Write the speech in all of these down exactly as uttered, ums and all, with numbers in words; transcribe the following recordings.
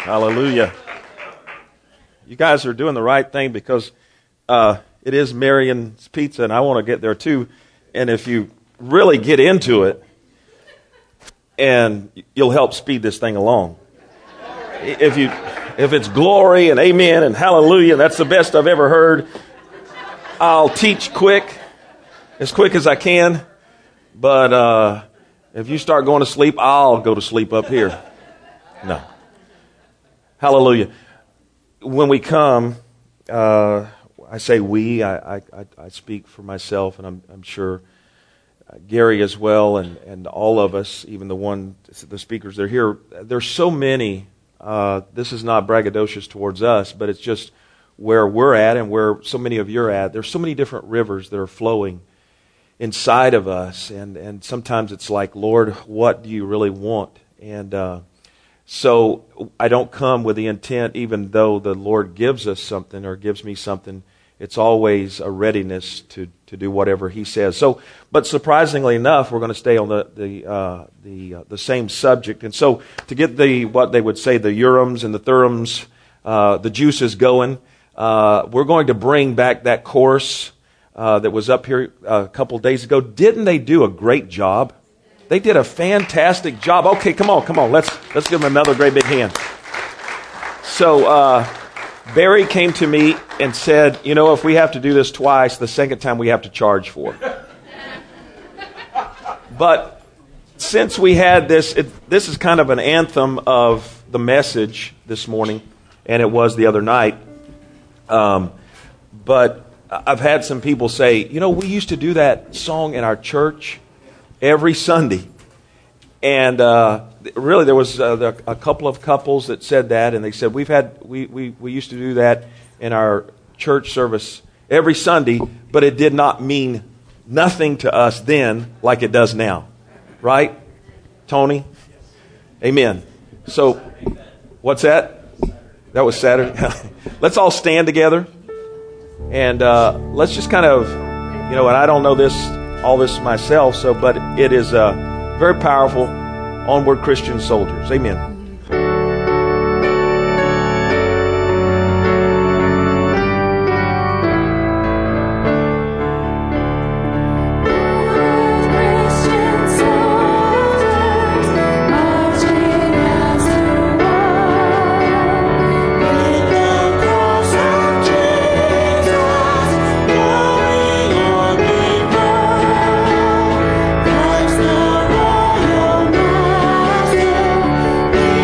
Hallelujah. You guys are doing the right thing because uh, it is Marion's Pizza, and I want to get there too. And if you really get into it, and you'll help speed this thing along. If you, if it's glory and amen and hallelujah, that's the best I've ever heard. I'll teach quick, as quick as I can. But uh, if you start going to sleep, I'll go to sleep up here. No. Hallelujah. When we come, uh, I say we, I, I, I speak for myself, and I'm, I'm sure uh, Gary as well, and, and all of us, even the one, the speakers that are here. There's so many. Uh, this is not braggadocious towards us, but it's just where we're at and where so many of you are at. There's so many different rivers that are flowing inside of us, and, and sometimes it's like, Lord, what do you really want? And uh, so I don't come with the intent, even though the Lord gives us something or gives me something, it's always a readiness to, to do whatever He says. So, but surprisingly enough, we're going to stay on the the uh, the uh, the same subject. And so, to get the what they would say the Urims and the Thurims, uh, the juices going, uh, we're going to bring back that course uh, that was up here a couple days ago. Didn't they do a great job? They did a fantastic job. Okay, come on, come on. Let's let's give them another great big hand. So uh, Barry came to me and said, you know, if we have to do this twice, the second time we have to charge for it. But since we had this, it, this is kind of an anthem of the message this morning, and it was the other night. Um, but I've had some people say, you know, we used to do that song in our church every Sunday. And uh, really there was uh, a couple of couples that said that, and they said, we've had we, we, we used to do that in our church service every Sunday, but it did not mean nothing to us then like it does now. Right, Tony? Amen. So, what's that? That was Saturday. Let's all stand together, and uh, let's just kind of, you know, and I don't know this all this myself, so but it is uh, very powerful. Onward, Christian soldiers. Amen. Be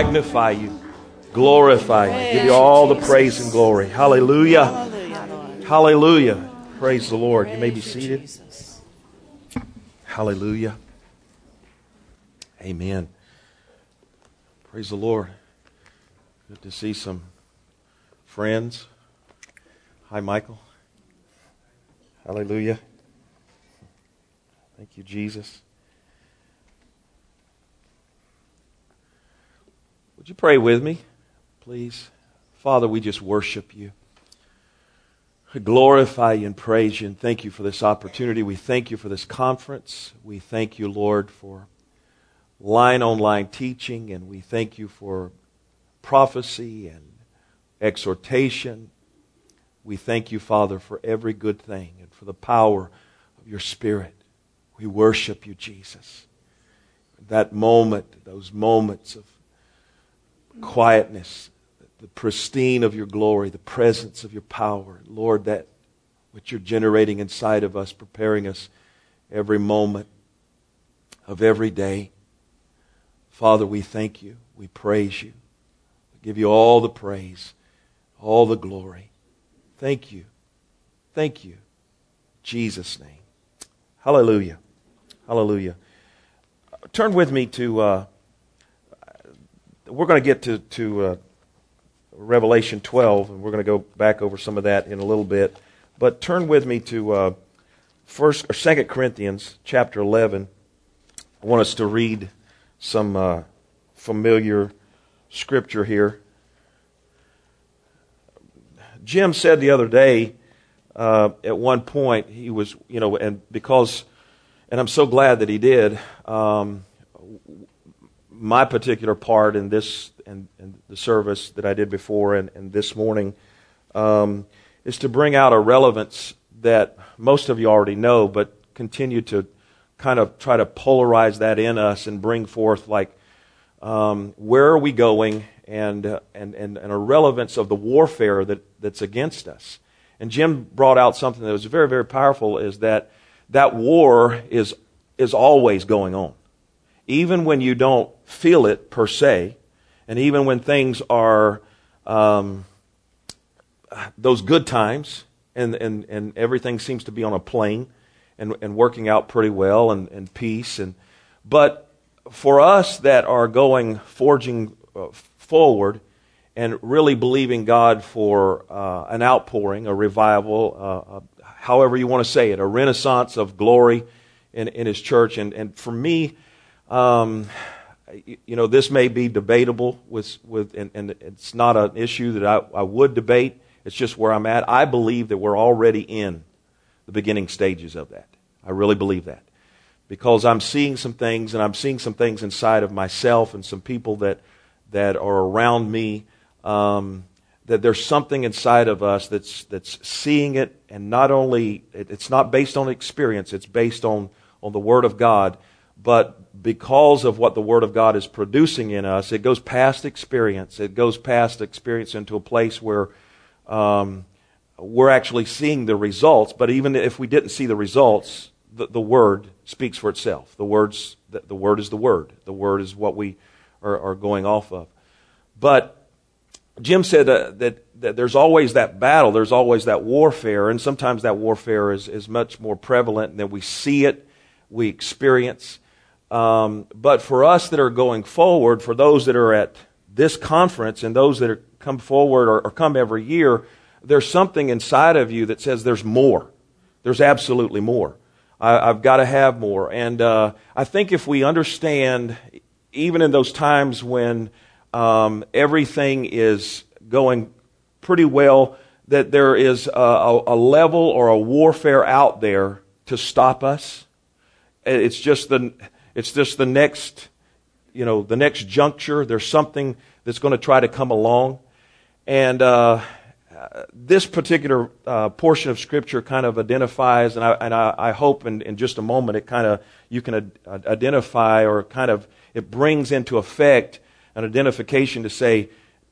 magnify you, glorify you, give you all the praise and glory. Hallelujah. Hallelujah. Praise the Lord. You may be seated. Hallelujah. Amen. Praise the Lord. Good to see some friends. Hi, Michael. Hallelujah. Thank you, Jesus. Would you pray with me, please? Father, we just worship you. We glorify you and praise you and thank you for this opportunity. We thank you for this conference. We thank you, Lord, for line-on-line teaching, and we thank you for prophecy and exhortation. We thank you, Father, for every good thing and for the power of your Spirit. We worship you, Jesus. That moment, those moments of quietness, the pristine of your glory, the presence of your power. Lord, that which you're generating inside of us, preparing us every moment of every day. Father, we thank you. We praise you. We give you all the praise, all the glory. Thank you. Thank you. In Jesus' name. Hallelujah. Hallelujah. Turn with me to, uh, we're going to get to, to uh, Revelation twelve, and we're going to go back over some of that in a little bit. But turn with me to uh, First or Second Corinthians chapter eleven. I want us to read some uh, familiar scripture here. Jim said the other day, uh, at one point, he was, you know, and because, and I'm so glad that he did. Um, my particular part in this and, and the service that I did before and, and this morning um, is to bring out a relevance that most of you already know, but continue to kind of try to polarize that in us and bring forth like um, where are we going and, uh, and and and a relevance of the warfare that, that's against us. And Jim brought out something that was very, very powerful, is that that war is is always going on. Even when you don't feel it per se, and even when things are um, those good times and, and, and everything seems to be on a plane and, and working out pretty well and, and peace. And but for us that are going, forging uh, forward and really believing God for uh, an outpouring, a revival, uh, uh, however you want to say it, a renaissance of glory in, in His church. And, and for me, Um, you know, this may be debatable with, with and, and it's not an issue that I, I would debate. It's just where I'm at. I believe that we're already in the beginning stages of that. I really believe that. Because I'm seeing some things, and I'm seeing some things inside of myself and some people that, that are around me, um, that there's something inside of us that's, that's seeing it, and not only, it, it's not based on experience, it's based on, on the Word of God. But because of what the Word of God is producing in us, it goes past experience. It goes past experience into a place where um, we're actually seeing the results. But even if we didn't see the results, the, the Word speaks for itself. The words, the, the Word is the Word. The Word is what we are, are going off of. But Jim said uh, that, that there's always that battle. There's always that warfare. And sometimes that warfare is, is much more prevalent than we see it, we experience. Um, but for us that are going forward, for those that are at this conference and those that are come forward or, or come every year, there's something inside of you that says there's more. There's absolutely more. I, I've got to have more. And uh, I think if we understand, even in those times when um, everything is going pretty well, that there is a, a, a level or a warfare out there to stop us. It's just the... It's just the next, you know, the next juncture. There's something that's going to try to come along. And uh, this particular uh, portion of Scripture kind of identifies, and I, and I, I hope in, in just a moment it kind of, you can ad- identify or kind of, it brings into effect an identification to say,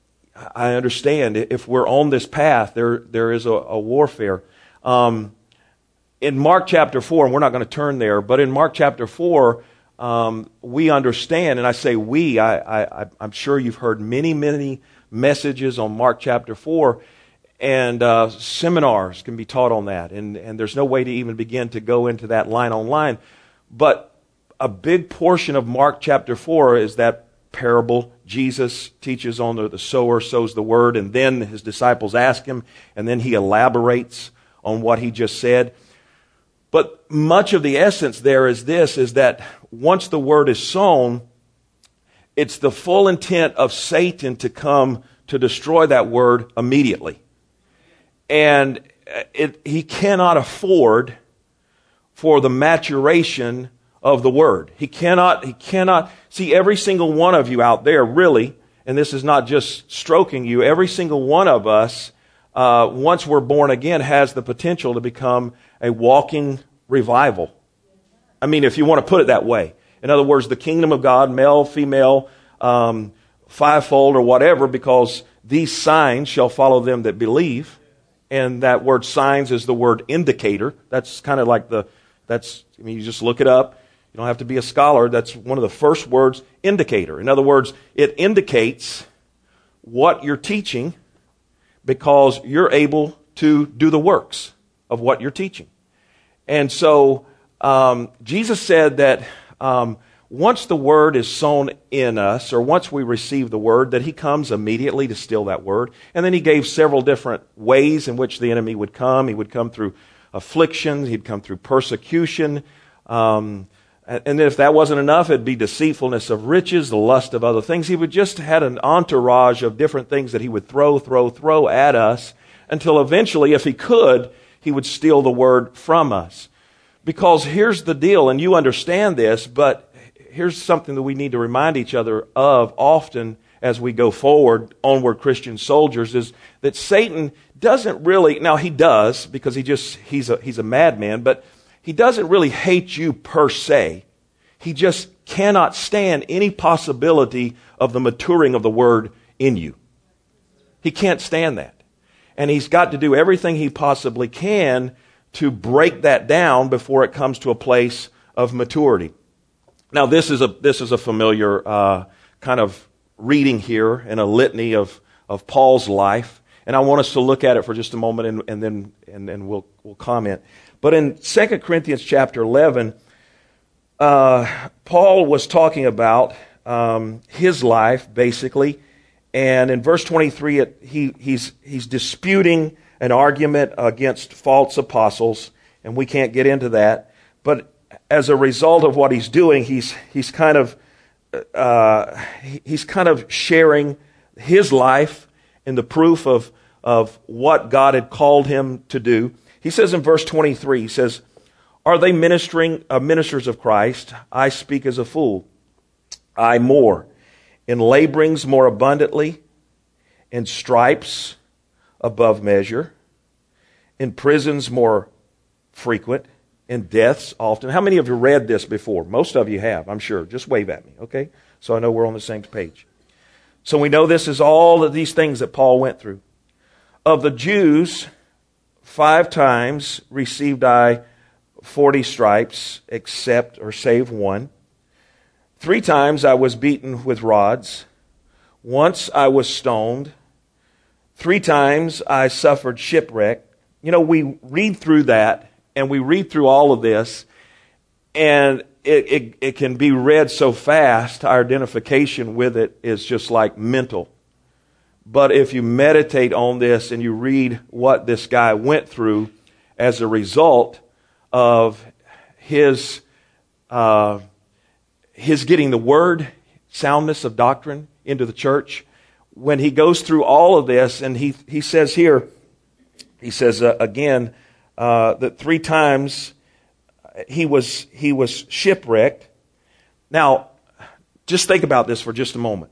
I understand if we're on this path, there there is a, a warfare. Um, in Mark chapter four, and we're not going to turn there, but in Mark chapter four, um, we understand, and I say we, I, I, I'm sure you've heard many, many messages on Mark chapter four, and uh, seminars can be taught on that, and, and there's no way to even begin to go into that line on line. But a big portion of Mark chapter four is that parable. Jesus teaches on the, the sower sows the word, and then his disciples ask him, and then he elaborates on what he just said. But much of the essence there is this, is that once the word is sown, it's the full intent of Satan to come to destroy that word immediately. And it, he cannot afford for the maturation of the word. He cannot, he cannot, see every single one of you out there really, and this is not just stroking you, every single one of us, uh, once we're born again, has the potential to become a walking revival. I mean, if you want to put it that way. In other words, the kingdom of God, male, female, um, fivefold or whatever, because these signs shall follow them that believe. And that word signs is the word indicator. That's kind of like the, that's, I mean, you just look it up. You don't have to be a scholar. That's one of the first words, indicator. In other words, it indicates what you're teaching because you're able to do the works of what you're teaching. And so um, Jesus said that um, once the word is sown in us, or once we receive the word, that he comes immediately to steal that word. And then he gave several different ways in which the enemy would come. He would come through affliction. He'd come through persecution. Um, and if that wasn't enough, it'd be deceitfulness of riches, the lust of other things. He would just had an entourage of different things that he would throw, throw, throw at us until eventually, if he could, he would steal the word from us. Because here's the deal, and you understand this, but here's something that we need to remind each other of often as we go forward, onward Christian soldiers, is that Satan doesn't really, now he does, because he just, he's a, he's a madman, but he doesn't really hate you per se. He just cannot stand any possibility of the maturing of the word in you. He can't stand that. And he's got to do everything he possibly can to break that down before it comes to a place of maturity. Now, this is a this is a familiar uh, kind of reading here in a litany of, of Paul's life, and I want us to look at it for just a moment, and, and then and, and we'll we'll comment. But in Second Corinthians chapter eleven, uh, Paul was talking about um, his life basically, and in verse twenty-three, it, he he's he's disputing an argument against false apostles, and we can't get into that. But as a result of what he's doing, he's he's kind of uh, he's kind of sharing his life in the proof of of what God had called him to do. He says in verse twenty-three, he says, "Are they ministering uh, ministers of Christ? I speak as a fool. I more, in laborings more abundantly, in stripes above measure, in prisons more frequent, in deaths often." How many of you read this before? Most of you have, I'm sure. Just wave at me, okay? So I know we're on the same page. So we know this is all of these things that Paul went through. "Of the Jews, five times received I forty stripes, except or save one. Three times I was beaten with rods. Once I was stoned. Three times I suffered shipwreck." You know, we read through that, and we read through all of this, and it, it, it can be read so fast, our identification with it is just like mental. But if you meditate on this and you read what this guy went through as a result of his uh, his getting the word, soundness of doctrine into the church, when he goes through all of this, and he he says here, he says uh, again uh, that three times he was he was shipwrecked. Now, just think about this for just a moment.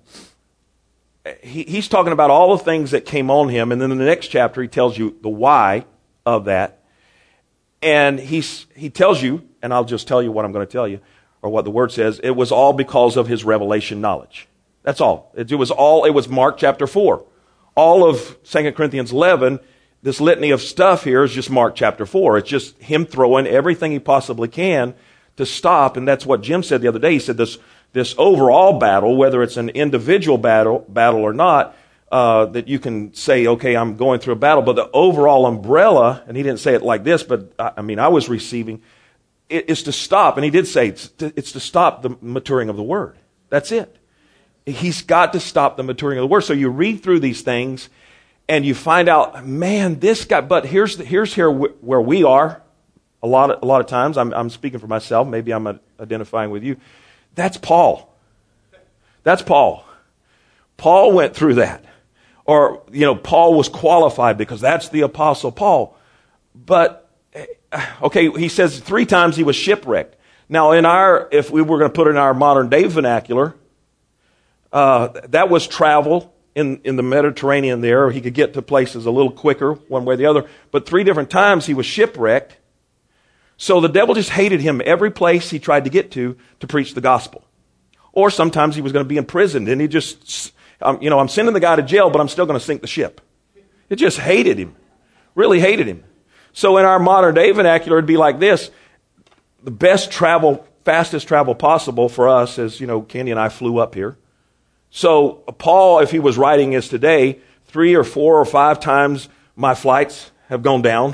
He, he's talking about all the things that came on him, and then in the next chapter he tells you the why of that. And he's, he tells you, and I'll just tell you what I'm going to tell you, or what the word says, it was all because of his revelation knowledge. That's all. It, it was all, it was Mark chapter four. All of Second Corinthians eleven, this litany of stuff here is just Mark chapter four. It's just him throwing everything he possibly can to stop, and that's what Jim said the other day. He said this this overall battle, whether it's an individual battle battle or not, uh, that you can say, okay, I'm going through a battle, but the overall umbrella, and he didn't say it like this, but I, I mean, I was receiving, it, is to stop, and he did say it's to, it's to stop the maturing of the Word. That's it. He's got to stop the maturing of the Word. So you read through these things, and you find out, man, this guy, but here's the, here's here where we are. A lot of, a lot of times, I'm, I'm speaking for myself, maybe I'm identifying with you. That's Paul. That's Paul. Paul went through that. Or, you know, Paul was qualified because that's the Apostle Paul. But, okay, he says three times he was shipwrecked. Now, in our, if we were going to put it in our modern day vernacular, uh, that was travel in, in the Mediterranean there. He could get to places a little quicker, one way or the other. But three different times he was shipwrecked. So the devil just hated him every place he tried to get to to preach the gospel. Or sometimes he was going to be imprisoned, and he just, um, you know, I'm sending the guy to jail, but I'm still going to sink the ship. It just hated him, really hated him. So in our modern day vernacular, it'd be like this. The best travel, fastest travel possible for us is, you know, Kenny and I flew up here. So Paul, if he was writing this today, three or four or five times my flights have gone down.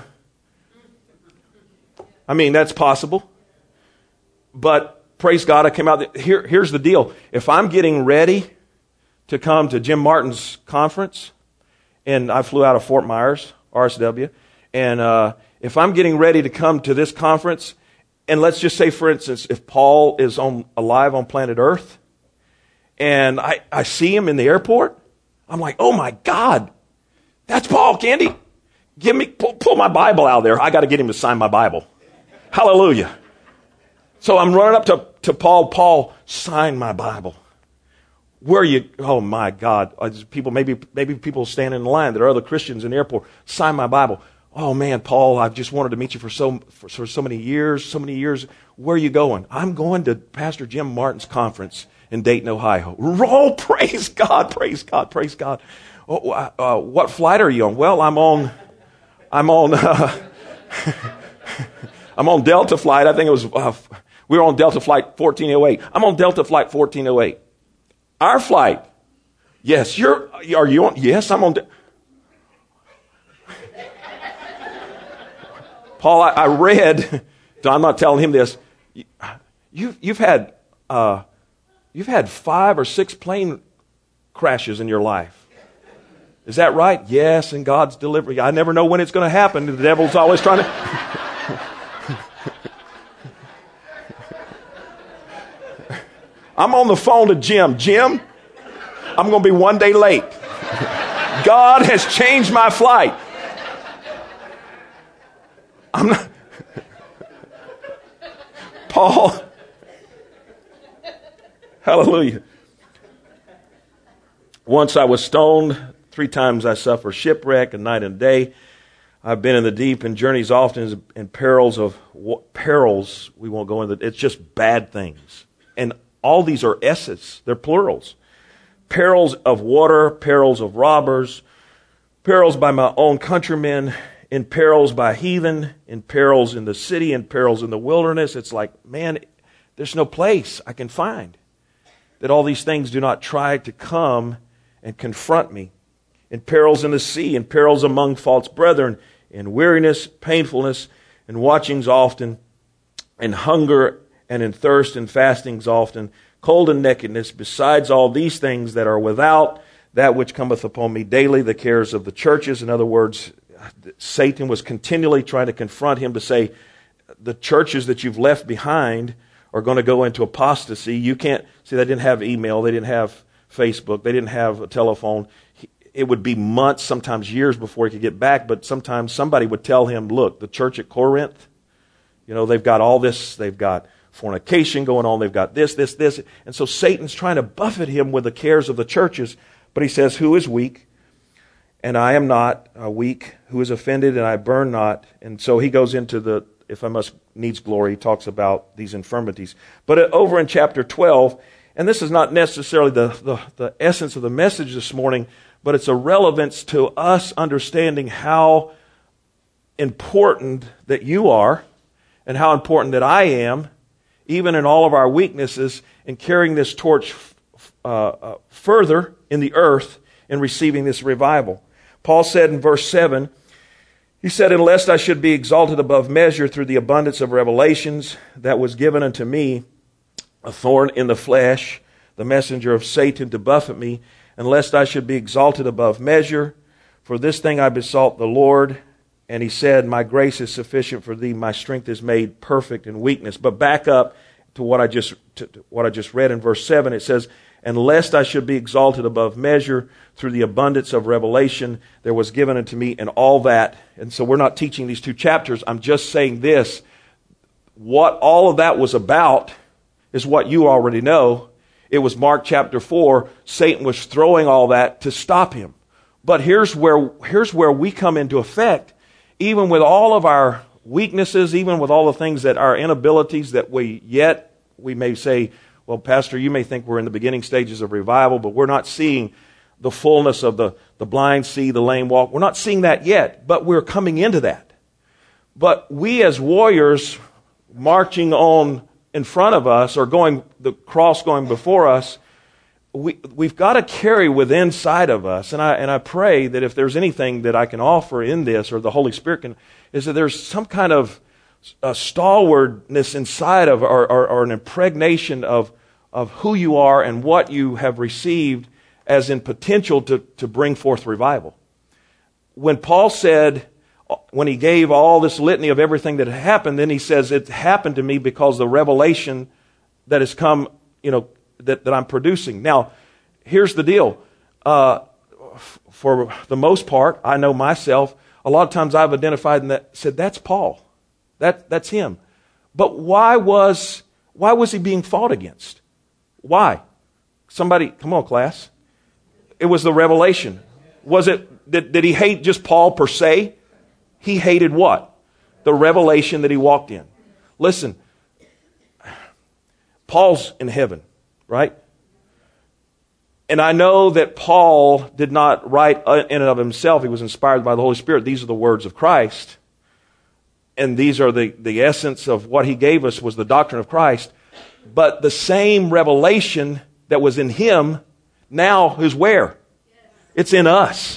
I mean, that's possible. But praise God, I came out. Here, here's the deal. If I'm getting ready to come to Jim Martin's conference, and I flew out of Fort Myers, R S W, and uh, if I'm getting ready to come to this conference, and let's just say, for instance, if Paul is on alive on planet Earth, and I, I see him in the airport, I'm like, oh my God, that's Paul, Candy. Give me, pull, pull my Bible out there. I got to get him to sign my Bible. Hallelujah. So I'm running up to, to Paul. Paul, sign my Bible. Where are you? Oh my God. People, maybe, maybe people standing in line that are other Christians in the airport. Sign my Bible. Oh man, Paul, I've just wanted to meet you for so, for, for so many years, so many years. Where are you going? I'm going to Pastor Jim Martin's conference in Dayton, Ohio. Oh, praise God, praise God, praise God. Oh, uh, what flight are you on? Well, I'm on, I'm on, uh, I'm on Delta flight. I think it was, uh, we were on Delta flight fourteen oh eight. I'm on Delta flight fourteen oh eight. Our flight. Yes, you're, are you on? Yes, I'm on. De- Paul, I, I read, I'm not telling him this. You, you've had, uh, you've had five or six plane crashes in your life. Is that right? Yes, and God's delivery. I never know when it's going to happen. The devil's always trying to. I'm on the phone to Jim. Jim, I'm going to be one day late. God has changed my flight. I'm not. Paul. Hallelujah. Once I was stoned. Three times I suffer shipwreck, a night and day. I've been in the deep and journeys often in perils of perils. We won't go into. It's just bad things. And all these are S's. They're plurals. Perils of water, perils of robbers, perils by my own countrymen, in perils by heathen, in perils in the city, in perils in the wilderness. It's like, man, there's no place I can find that all these things do not try to come and confront me. In perils in the sea, in perils among false brethren, in weariness, painfulness, and watchings often, in hunger and in thirst and fastings often, cold and nakedness, besides all these things that are without, that which cometh upon me daily, the cares of the churches. In other words, Satan was continually trying to confront him to say, the churches that you've left behind are going to go into apostasy. You can't, see, they didn't have email, they didn't have Facebook, they didn't have a telephone. It would be months, sometimes years before he could get back, but sometimes somebody would tell him, look, the church at Corinth, you know, they've got all this, they've got fornication going on, they've got this, this, this. And so Satan's trying to buffet him with the cares of the churches, but he says, who is weak? And I am not uh, weak. Who is offended? And I burn not. And so he goes into the, if I must needs glory, he talks about these infirmities. But uh, over in chapter twelve, and this is not necessarily the, the, the essence of the message this morning, but it's a relevance to us understanding how important that you are and how important that I am even in all of our weaknesses, in carrying this torch uh, uh, further in the earth and receiving this revival. Paul said in verse seven, he said, "Unless I should be exalted above measure through the abundance of revelations that was given unto me, a thorn in the flesh, the messenger of Satan to buffet me, and lest I should be exalted above measure. For this thing I besought the Lord, and he said, my grace is sufficient for thee, my strength is made perfect in weakness." But back up to what I just to, to what I just read in verse seven. It says, "And lest I should be exalted above measure through the abundance of revelation, there was given unto me," and all that. And so we're not teaching these two chapters. I'm just saying this. What all of that was about is what you already know. It was Mark chapter four. Satan was throwing all that to stop him. But here's where, here's where we come into effect. Even with all of our weaknesses, even with all the things that our inabilities that we yet, we may say, well, Pastor, you may think we're in the beginning stages of revival, but we're not seeing the fullness of the, the blind see, the lame walk. We're not seeing that yet, but we're coming into that. But we as warriors marching on in front of us, or going the cross going before us, we, we've got to carry within inside of us. And I, and I pray that if there's anything that I can offer in this, or the Holy Spirit can, is that there's some kind of a stalwartness inside of, or, or, or an impregnation of, of who you are and what you have received as in potential to, to bring forth revival. When Paul said, when he gave all this litany of everything that had happened, then he says, it happened to me because the revelation that has come, you know, that, that I'm producing. Now, here's the deal. Uh, f- for the most part, I know myself, a lot of times I've identified and that, said, that's Paul. That, that's him. But why was, why was he being fought against? Why? Somebody, come on, class. It was the revelation. Was it, did, did he hate just Paul per se? He hated what? The revelation that he walked in. Listen, Paul's in heaven, right? And I know that Paul did not write in and of himself. He was inspired by the Holy Spirit. These are the words of Christ. And these are the, the essence of what he gave us was the doctrine of Christ. But the same revelation that was in him now is where? It's in us.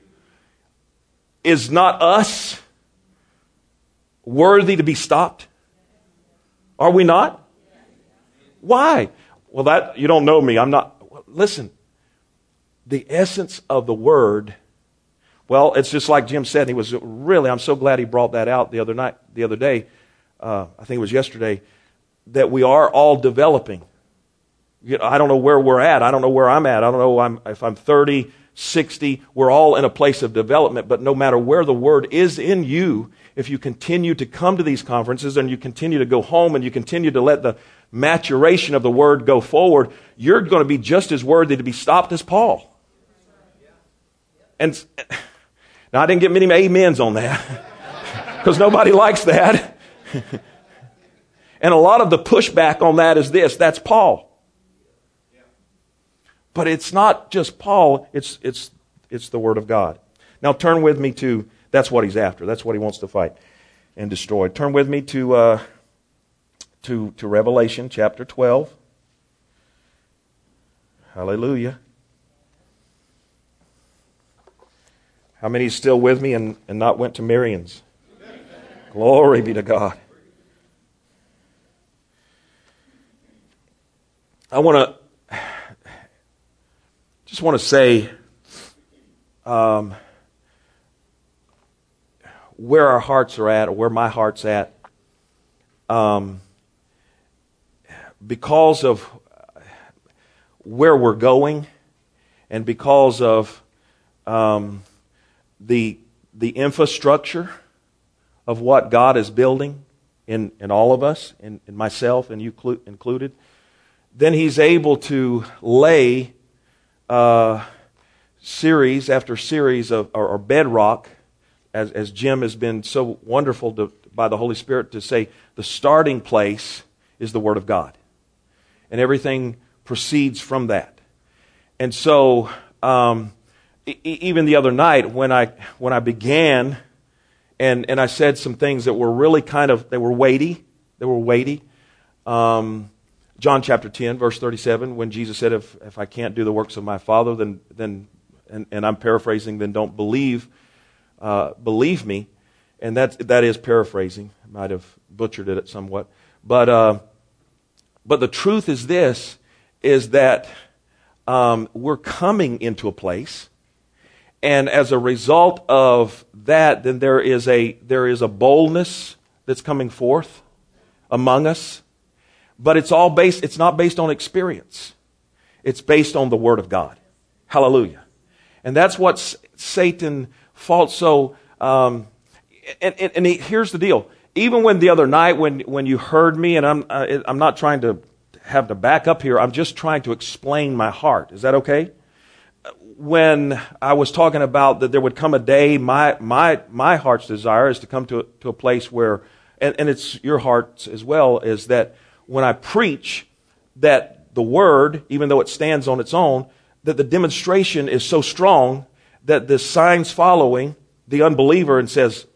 Is not us worthy to be stopped? Are we not? Why? Well, that you don't know me. I'm not. Listen, the essence of the word. Well, it's just like Jim said. He was really. I'm so glad he brought that out the other night, the other day. Uh, I think it was yesterday. That we are all developing. You know, I don't know where we're at. I don't know where I'm at. I don't know I'm, if I'm thirty, sixty. We're all in a place of development. But no matter where the word is in you, if you continue to come to these conferences and you continue to go home and you continue to let the maturation of the word go forward, you're going to be just as worthy to be stopped as Paul. And now I didn't get many amens on that because nobody likes that. And a lot of the pushback on that is this, that's Paul. But it's not just Paul, it's it's it's the Word of God. Now turn with me to, that's what he's after. That's what he wants to fight and destroy. Turn with me to uh, to, to Revelation chapter twelve. Hallelujah. How many is still with me and, and not went to Marion's? Glory be to God. I want to just want to say um, where our hearts are at, or where my heart's at, um, because of where we're going, and because of um, the the infrastructure of what God is building in, in all of us, in, in myself and you clu- included. Then he's able to lay uh, series after series of or, or bedrock, as, as Jim has been so wonderful to, by the Holy Spirit to say, the starting place is the Word of God. And everything proceeds from that. And so, um, e- even the other night when I when I began, and, and I said some things that were really kind of, they were weighty, they were weighty. Um, John chapter ten, verse thirty-seven, when Jesus said, if, if I can't do the works of my Father, then, then and, and I'm paraphrasing, then don't believe, uh, believe me. And that, that is paraphrasing. I might have butchered it somewhat. But, uh, but the truth is this, is that um, we're coming into a place, and as a result of that, then there is a there is a boldness that's coming forth among us. But it's all based, it's not based on experience. It's based on the Word of God. Hallelujah. And that's what S- Satan fought so, um, and, and, and he, here's the deal. Even when the other night, when, when you heard me, and I'm, uh, I'm not trying to have to back up here, I'm just trying to explain my heart. Is that okay? When I was talking about that there would come a day, my, my, my heart's desire is to come to, to a place where, and, and it's your heart as well, is that when I preach, that the Word, even though it stands on its own, that the demonstration is so strong that the signs following the unbeliever and says,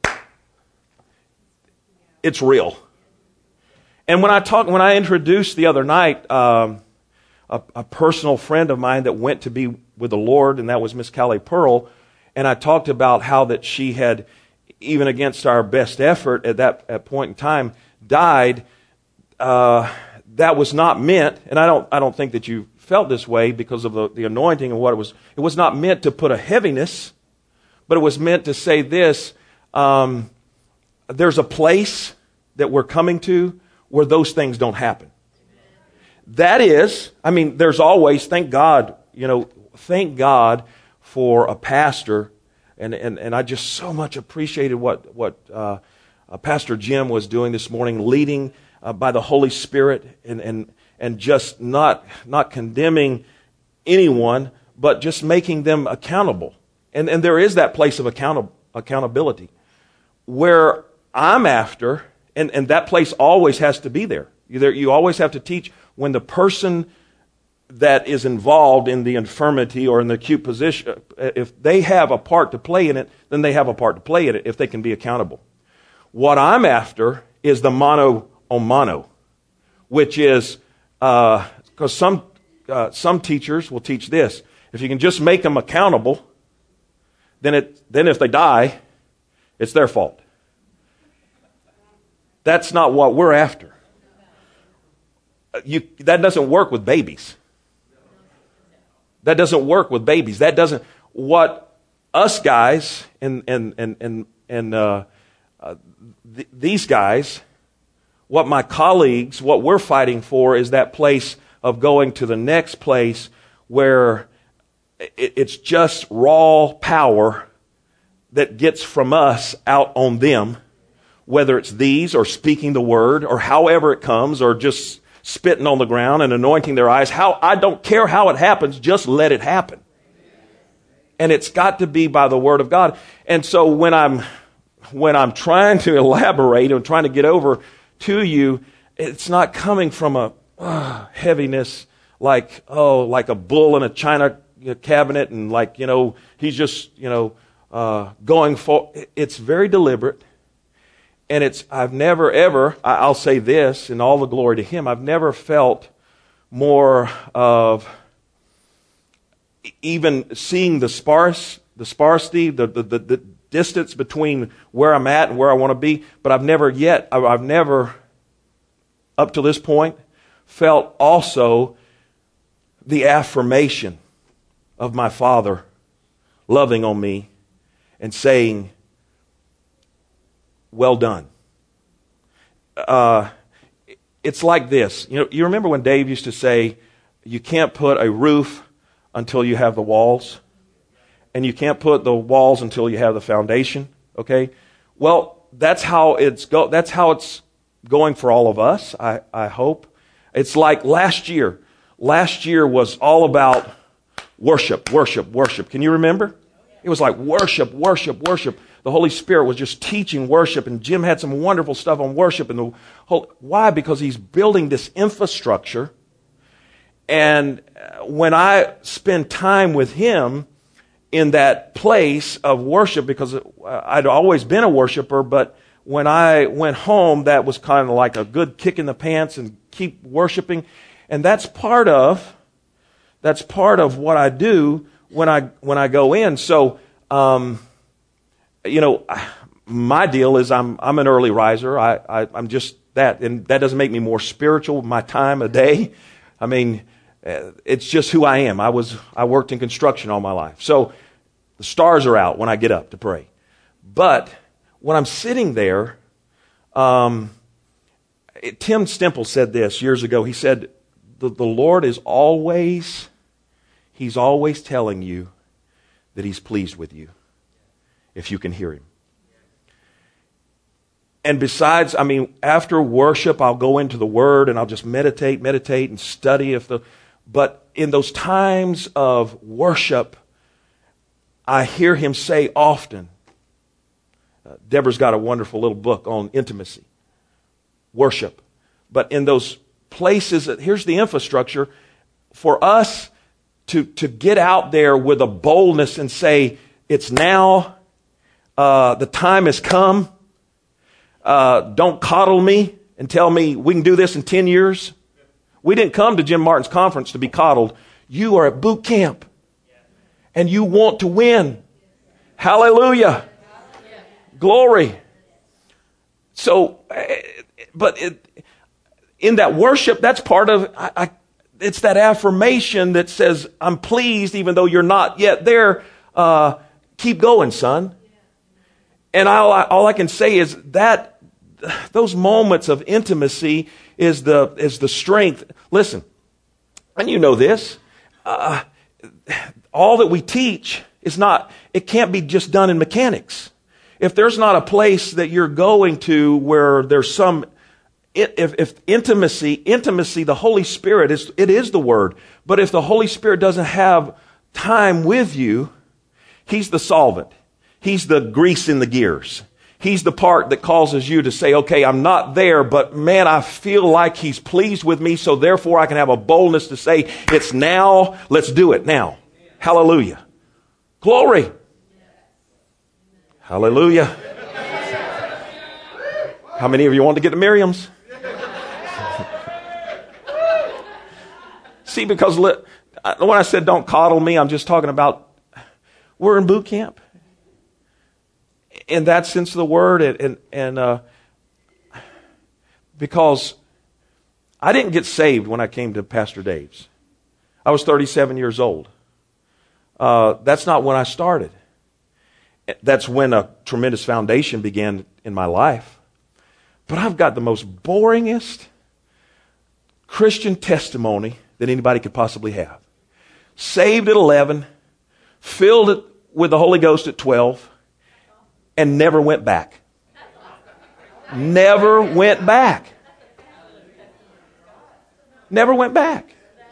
it's real. And when I talk, when I introduced the other night um, a, a personal friend of mine that went to be with the Lord, and that was Miss Callie Pearl, and I talked about how that she had, even against our best effort at that at point in time, died. Uh, that was not meant, and I don't, I don't think that you felt this way because of the, the anointing and what it was. It was not meant to put a heaviness, but it was meant to say this: um, there's a place that we're coming to where those things don't happen. That is, I mean, there's always, thank God, you know, thank God for a pastor, and and and I just so much appreciated what what uh, uh, Pastor Jim was doing this morning, leading Uh, by the Holy Spirit, and, and and just not not condemning anyone, but just making them accountable. And and there is that place of account- accountability where I'm after, and, and that place always has to be there. You, there. you always have to teach when the person that is involved in the infirmity or in the acute position, if they have a part to play in it, then they have a part to play in it if they can be accountable. What I'm after is the mono on mono, which is, because uh, some uh, some teachers will teach this: if you can just make them accountable, then it then if they die, it's their fault. That's not what we're after. You that doesn't work with babies. That doesn't work with babies. That doesn't what us guys and and and and and uh, uh, th- these guys. What my colleagues, what we're fighting for is that place of going to the next place where it's just raw power that gets from us out on them, whether it's these or speaking the word or however it comes, or just spitting on the ground and anointing their eyes. How I don't care how it happens, just let it happen. And it's got to be by the Word of God. And so when I'm when I'm trying to elaborate and trying to get over to you, it's not coming from a uh, heaviness like, oh, like a bull in a china cabinet, and like, you know, he's just, you know, uh, going for, it's very deliberate. And it's, I've never ever, I'll say this in all the glory to Him, I've never felt more of even seeing the sparse, the sparsity, the, the, the, the distance between where I'm at and where I want to be, but I've never yet, I've never, up to this point, felt also the affirmation of my Father loving on me and saying, well done. Uh, it's like this. You know, you remember when Dave used to say, you can't put a roof until you have the walls? And you can't put the walls until you have the foundation, okay? Well, that's how it's go. That's how it's going for all of us, I, I hope. It's like last year. Last year was all about worship, worship, worship. Can you remember? It was like worship, worship, worship. The Holy Spirit was just teaching worship, and Jim had some wonderful stuff on worship. And the whole, why? Because he's building this infrastructure. And when I spend time with him in that place of worship, because I'd always been a worshiper, but when I went home, that was kind of like a good kick in the pants and keep worshiping. And that's part of, that's part of what I do when I, when I go in. So, um, you know, my deal is I'm, I'm an early riser. I, I, I'm just that, and that doesn't make me more spiritual with my time a day. I mean, it's just who I am. I was, I worked in construction all my life. So the stars are out when I get up to pray. But when I'm sitting there, um, it, Tim Stemple said this years ago. He said, the, the Lord is always, He's always telling you that He's pleased with you, if you can hear Him. And besides, I mean, after worship, I'll go into the Word and I'll just meditate, meditate and study. If the, but in those times of worship, I hear Him say often, uh, Deborah's got a wonderful little book on intimacy, worship. But in those places, that, here's the infrastructure, for us to, to get out there with a boldness and say, it's now, uh, the time has come. Uh, don't coddle me and tell me we can do this in ten years. We didn't come to Jim Martin's conference to be coddled. You are at boot camp and you want to win. Hallelujah. Glory. So, but it, in that worship, that's part of, I, I, it's that affirmation that says, I'm pleased even though you're not yet there. Uh, keep going, son. And all I, all I can say is that those moments of intimacy is the is the strength. Listen, and you know this, uh, all that we teach is not, it can't be just done in mechanics. If there's not a place that you're going to where there's some, if, if intimacy, intimacy, the Holy Spirit, is it is the Word. But if the Holy Spirit doesn't have time with you, He's the solvent. He's the grease in the gears. He's the part that causes you to say, okay, I'm not there, but man, I feel like He's pleased with me, so therefore I can have a boldness to say, it's now, let's do it now. Hallelujah. Glory. Hallelujah. How many of you want to get to Miriam's? See, because when I said don't coddle me, I'm just talking about we're in boot camp. In that sense of the word, and, and, and uh, because I didn't get saved when I came to Pastor Dave's. I was thirty-seven years old. Uh, that's not when I started. That's when a tremendous foundation began in my life. But I've got the most boringest Christian testimony that anybody could possibly have. Saved at eleven, filled it with the Holy Ghost at twelve, and never went back. Never went back. Never went back.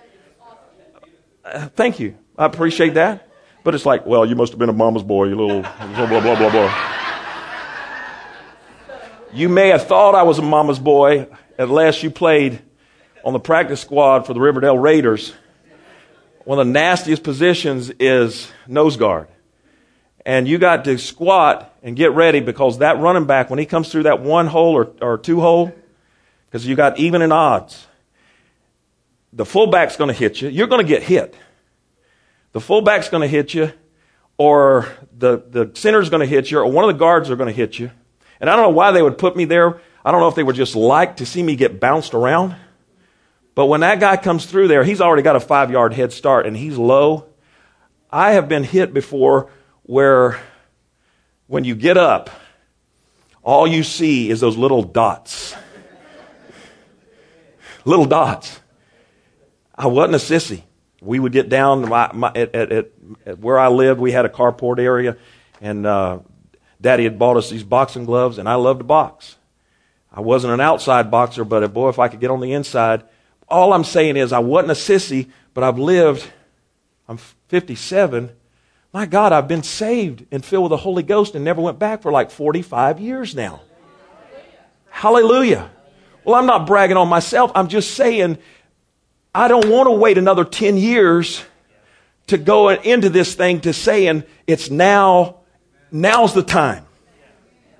Uh, thank you. I appreciate that. But it's like, well, you must have been a mama's boy, you little blah, blah, blah, blah, blah. You may have thought I was a mama's boy unless you played on the practice squad for the Riverdale Raiders. One of the nastiest positions is nose guard. And you got to squat and get ready because that running back, when he comes through that one hole or, or two hole, because you got even and odds, the fullback's going to hit you. You're going to get hit. The fullback's going to hit you, or the, the center's going to hit you, or one of the guards are going to hit you. And I don't know why they would put me there. I don't know if they would just like to see me get bounced around. But when that guy comes through there, he's already got a five-yard head start, and he's low. I have been hit before where when you get up, all you see is those little dots. Little dots. I wasn't a sissy. We would get down my, my, at, at, at where I lived. We had a carport area, and uh, Daddy had bought us these boxing gloves, and I loved to box. I wasn't an outside boxer, but boy, if I could get on the inside. All I'm saying is I wasn't a sissy, but I've lived, I'm fifty-seven. My God, I've been saved and filled with the Holy Ghost and never went back for like forty-five years now. Hallelujah. Well, I'm not bragging on myself. I'm just saying I don't want to wait another ten years to go into this thing to saying it's now, now's the time.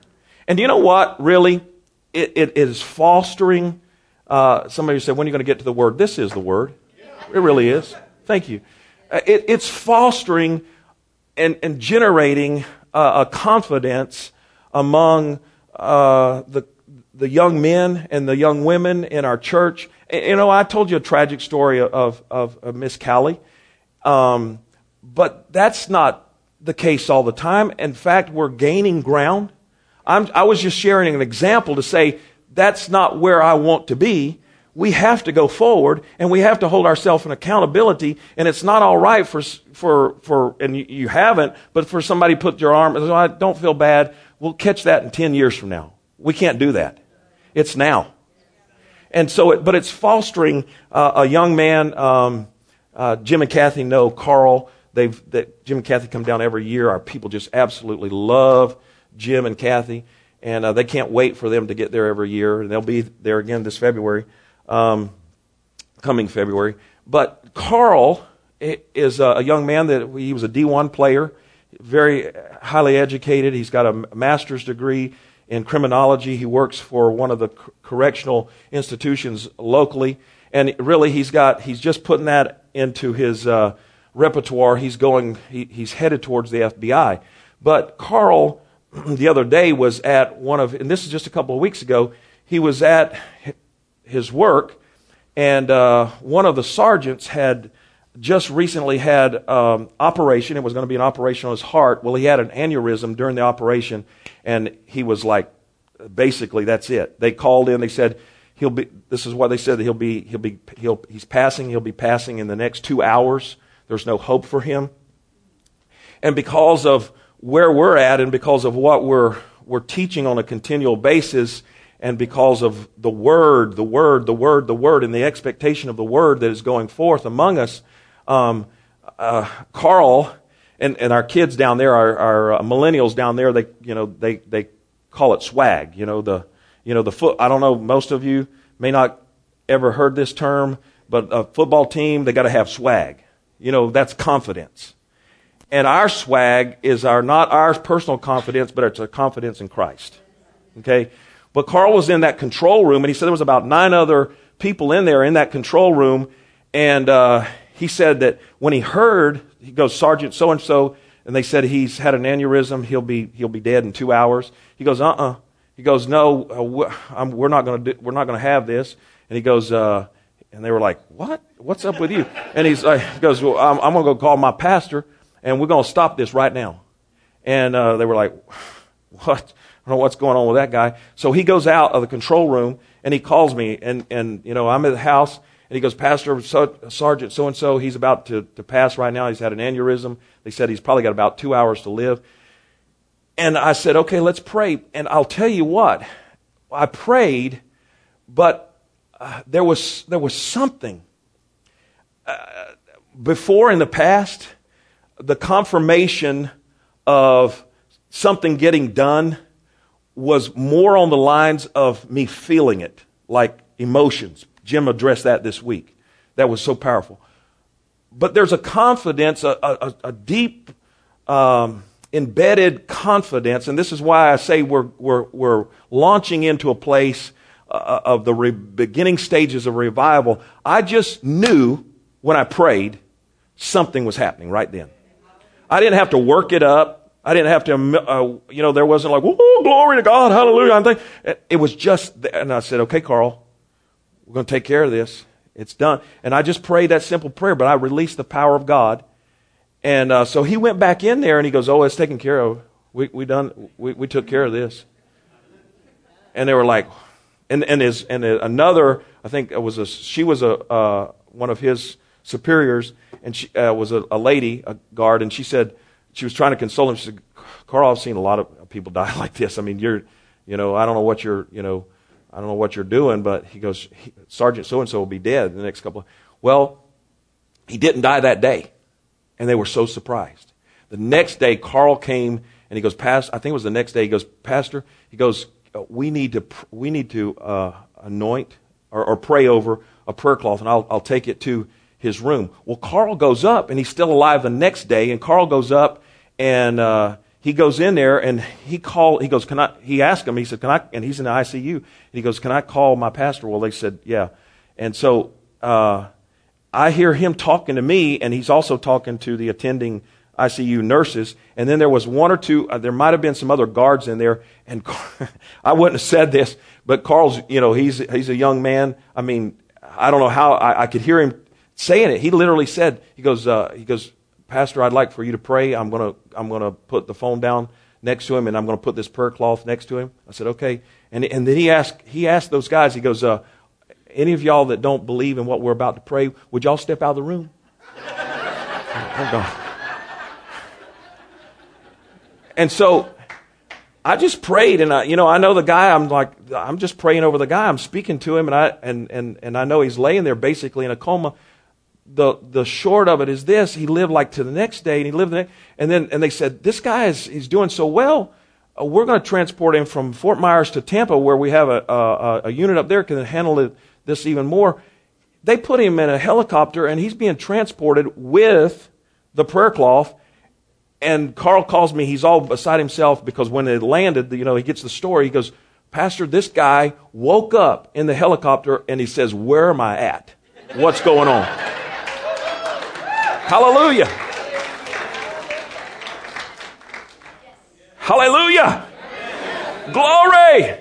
And you know what, really? It, it is fostering. Uh, somebody said, when are you going to get to the Word? This is the Word. It really is. Thank you. Uh, it, it's fostering and, and generating uh, a confidence among uh, the the young men and the young women in our church. You know, I told you a tragic story of, of, of Miss Callie. Um, but that's not the case all the time. In fact, we're gaining ground. I'm, I was just sharing an example to say that's not where I want to be. We have to go forward, and we have to hold ourselves in accountability. And it's not all right for for for and you, you haven't, but for somebody to put your arm and say, I don't feel bad. We'll catch that in ten years from now. We can't do that. It's now. And so, it, but it's fostering uh, a young man. Um, uh, Jim and Kathy know Carl. They've that Jim and Kathy come down every year. Our people just absolutely love Jim and Kathy, and uh, they can't wait for them to get there every year. And they'll be there again this February, um, coming February. But Carl is a young man that he was a D one player, very highly educated. He's got a master's degree in criminology. He works for one of the correctional institutions locally, and really he's got he's just putting that into his uh, repertoire. He's going he, he's headed towards the F B I. But Carl, the other day, was at one of, and this is just a couple of weeks ago, he was at his work, and uh, one of the sergeants had just recently had um, operation. It was going to be an operation on his heart. Well, he had an aneurysm during the operation, and he was like, basically, that's it. They called in. They said he'll be. This is what they said. That he'll be. He'll be. He'll. He's passing. He'll be passing in the next two hours. There's no hope for him. And because of where we're at, and because of what we're we're teaching on a continual basis, and because of the word, the word, the word, the word, and the expectation of the word that is going forth among us. Um, uh, Carl and, and our kids down there, our, our uh, millennials down there, they you know they, they call it swag. You know the you know the foot. I don't know. Most of you may not ever heard this term, but a football team, they got to have swag. You know that's confidence, and our swag is our not our personal confidence, but it's a confidence in Christ. Okay, but Carl was in that control room, and he said there was about nine other people in there in that control room, and. Uh, He said that when he heard, he goes, Sergeant so-and-so, and they said he's had an aneurysm, he'll be he'll be dead in two hours. He goes, uh-uh. He goes, no, uh, I'm, we're not going to we're not going to have this. And he goes, uh, and they were like, what? What's up with you? And he's like, he goes, well, I'm, I'm going to go call my pastor, and we're going to stop this right now. And uh, they were like, what? I don't know what's going on with that guy. So he goes out of the control room, and he calls me, and and you know I'm at the house. And he goes, Pastor, so, Sergeant so-and-so, he's about to, to pass right now. He's had an aneurysm. They said he's probably got about two hours to live. And I said, okay, let's pray. And I'll tell you what, I prayed, but uh, there was there was something. Uh, before in the past, the confirmation of something getting done was more on the lines of me feeling it, like emotions. Jim addressed that this week. That was so powerful. But there's a confidence, a, a, a deep, um, embedded confidence, and this is why I say we're we're we're launching into a place uh, of the re- beginning stages of revival. I just knew when I prayed something was happening right then. I didn't have to work it up. I didn't have to, uh, you know, there wasn't like, oh, glory to God, hallelujah. I'm thinking, it was just, and I said, okay, Carl. We're going to take care of this. It's done. And I just prayed that simple prayer, but I released the power of God. And uh, so he went back in there, and he goes, oh, it's taken care of. We we done. We, we took care of this. And they were like, and and his and another, I think it was a she was a uh, one of his superiors, and she uh, was a, a lady, a guard, and she said she was trying to console him. She said, Carl, I've seen a lot of people die like this. I mean, you're, you know, I don't know what you're, you know. I don't know what you're doing, but he goes, Sergeant so-and-so will be dead in the next couple of... Well, he didn't die that day, and they were so surprised. The next day, Carl came, and he goes, Pastor, I think it was the next day, he goes, Pastor, he goes, we need to we need to uh, anoint or, or pray over a prayer cloth, and I'll, I'll take it to his room. Well, Carl goes up, and he's still alive the next day, and Carl goes up, and uh, he goes in there and he call, he goes, can I, he asked him, he said, can I, and he's in the I C U. And he goes, can I call my pastor? Well, they said, yeah. And so, uh, I hear him talking to me, and he's also talking to the attending I C U nurses. And then there was one or two, uh, there might have been some other guards in there. And I wouldn't have said this, but Carl's, you know, he's, he's a young man. I mean, I don't know how I, I could hear him saying it. He literally said, he goes, uh, he goes, Pastor, I'd like for you to pray. I'm going to, I'm going to put the phone down next to him, and I'm going to put this prayer cloth next to him. I said, okay. And, and then he asked, he asked those guys, he goes, uh, any of y'all that don't believe in what we're about to pray, would y'all step out of the room? I'm gone. And so I just prayed, and I, you know, I know the guy. I'm like, I'm just praying over the guy. I'm speaking to him, and I and and and I know he's laying there basically in a coma. The the short of it is this: he lived like to the next day, and he lived the next, and then and they said, this guy is he's doing so well. Uh, we're going to transport him from Fort Myers to Tampa, where we have a a, a unit up there can handle it, this even more. They put him in a helicopter, and he's being transported with the prayer cloth. And Carl calls me. He's all beside himself because when it landed, you know, he gets the story. He goes, Pastor, this guy woke up in the helicopter, and he says, where am I at? What's going on? Hallelujah. Hallelujah. Glory.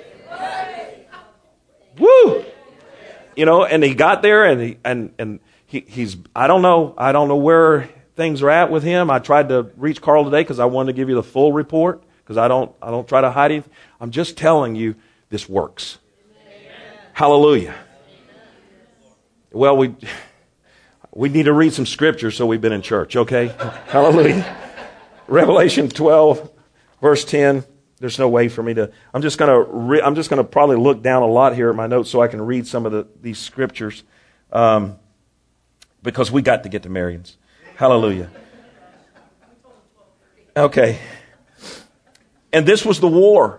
Woo. You know, and he got there, and he and and he, he's I don't know I don't know where things are at with him. I tried to reach Carl today because I wanted to give you the full report, because I don't I don't try to hide it. I'm just telling you this works. Amen. Hallelujah. Amen. Well, we we need to read some scripture, so we've been in church, okay? Hallelujah. Revelation twelve, verse ten. There's no way for me to. I'm just gonna. Re, I'm just gonna probably look down a lot here at my notes so I can read some of the, these scriptures, um, because we got to get to Marion's. Hallelujah. Okay. And this was the war,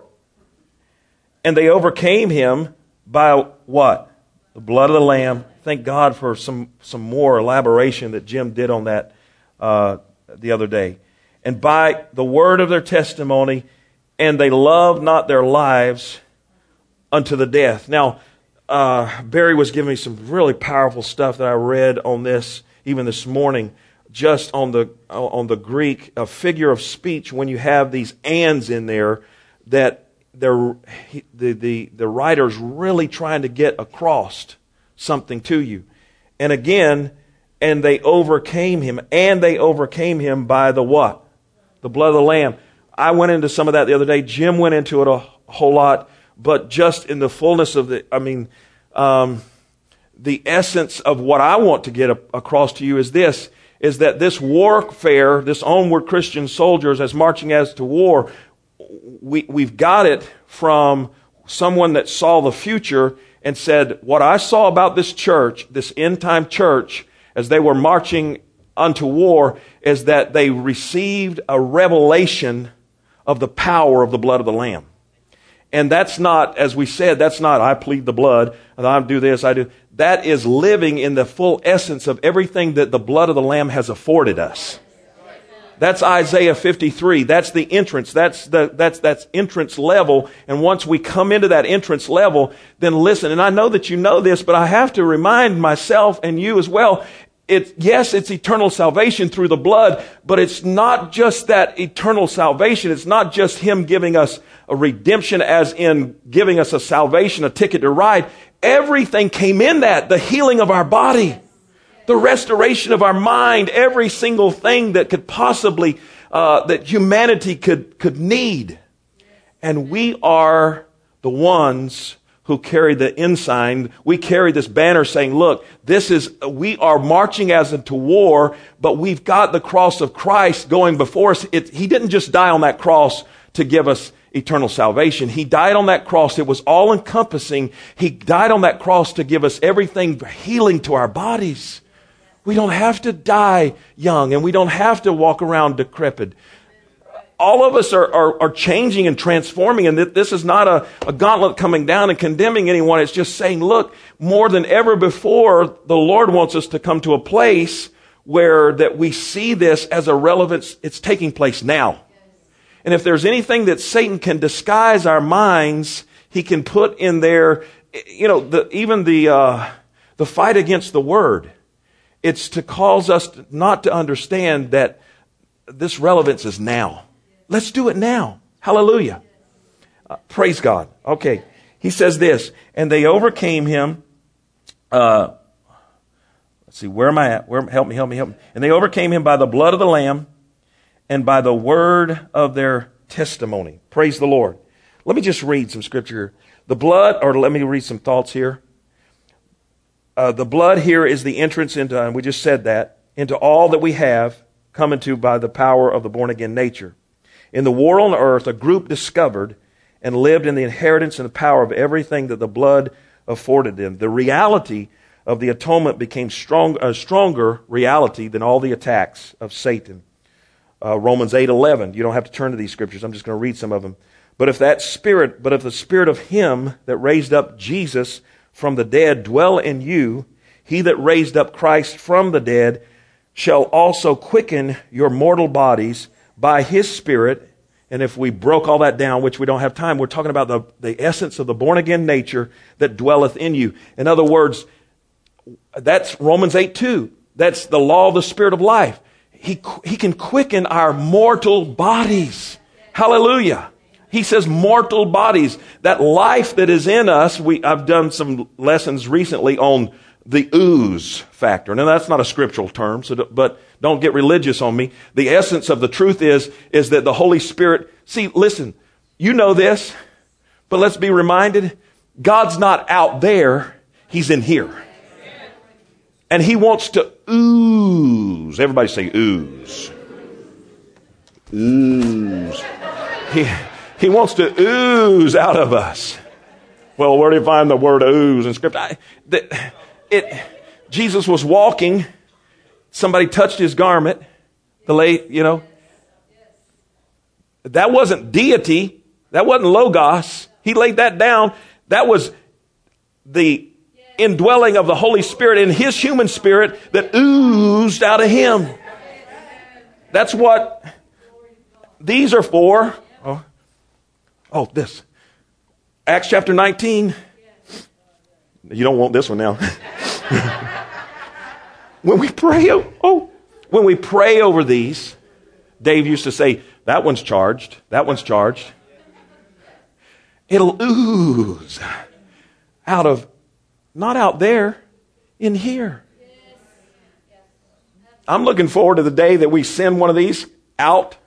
and they overcame him by what? The blood of the Lamb. Thank God for some some more elaboration that Jim did on that uh, the other day. And by the word of their testimony. And they loved not their lives unto the death. Now, uh, Barry was giving me some really powerful stuff that I read on this, even this morning, just on the on the Greek, a figure of speech when you have these ands in there, that they're, the, the, the writer's really trying to get across something to you. And again, and they overcame him, and they overcame him by the what? The blood of the Lamb. I went into some of that the other day. Jim went into it a whole lot, but just in the fullness of the, I mean, um, the essence of what I want to get a, across to you is this, is that this warfare, this onward Christian soldiers as marching as to war, we, we've got it from someone that saw the future and said, what I saw about this church, this end time church, as they were marching unto war, is that they received a revelation of the power of the blood of the Lamb. And that's not, as we said, that's not, I plead the blood, and I do this, I do. That is living in the full essence of everything that the blood of the Lamb has afforded us. That's Isaiah fifty-three. That's the entrance. That's the, that's, that's entrance level. And once we come into that entrance level, then listen, and I know that you know this, but I have to remind myself and you as well, It, yes, it's eternal salvation through the blood, but it's not just that eternal salvation. It's not just Him giving us a redemption as in giving us a salvation, a ticket to ride. Everything came in that. The healing of our body, the restoration of our mind, every single thing that could possibly, uh, that humanity could, could need. And we are the ones who carry the ensign. We carry this banner saying, look, this is, we are marching as into war, but we've got the cross of Christ going before us. It, he didn't just die on that cross to give us eternal salvation. He died on that cross. It was all encompassing. He died on that cross to give us everything, healing to our bodies. We don't have to die young, and we don't have to walk around decrepit. All of us are, are, are changing and transforming, and this is not a, a gauntlet coming down and condemning anyone. It's just saying, look, more than ever before, the Lord wants us to come to a place where that we see this as a relevance. It's taking place now. And if there's anything that Satan can disguise our minds, he can put in there, you know, the, even the uh, the fight against the word. It's to cause us not to understand that this relevance is now. Let's do it now. Hallelujah. Uh, praise God. Okay. He says this, and they overcame him. Uh, let's see, where am I at? Where, help me, help me, help me. And they overcame him by the blood of the Lamb and by the word of their testimony. Praise the Lord. Let me just read some scripture here. The blood, or let me read some thoughts here. Uh, the blood here is the entrance into, and we just said that, into all that we have come into by the power of the born-again nature. In the war on earth, a group discovered and lived in the inheritance and the power of everything that the blood afforded them. The reality of the atonement became strong, a stronger reality than all the attacks of Satan. Uh, Romans eight eleven. You don't have to turn to these scriptures. I'm just going to read some of them. But if that spirit, but if the spirit of him that raised up Jesus from the dead dwell in you, he that raised up Christ from the dead shall also quicken your mortal bodies by his spirit. And if we broke all that down, which we don't have time, we're talking about the, the essence of the born-again nature that dwelleth in you. In other words, that's Romans eight two. That's the law of the Spirit of life. He, he can quicken our mortal bodies. Hallelujah. He says mortal bodies. That life that is in us, we, I've done some lessons recently on the ooze factor. Now, that's not a scriptural term, so but don't get religious on me. The essence of the truth is, is that the Holy Spirit, see, listen, you know this, but let's be reminded, God's not out there, he's in here. And he wants to ooze. Everybody say ooze. Ooze. He, he wants to ooze out of us. Well, where do you find the word ooze in Scripture? I, the, it, Jesus was walking. Somebody touched his garment. The lay, you know. That wasn't deity. That wasn't Logos. He laid that down. That was the indwelling of the Holy Spirit in his human spirit that oozed out of him. That's what these are for. Oh, oh this. Acts chapter nineteen. You don't want this one now. When we pray, oh, when we pray over these, Dave used to say, that one's charged, that one's charged. It'll ooze out of, not out there, in here. I'm looking forward to the day that we send one of these out,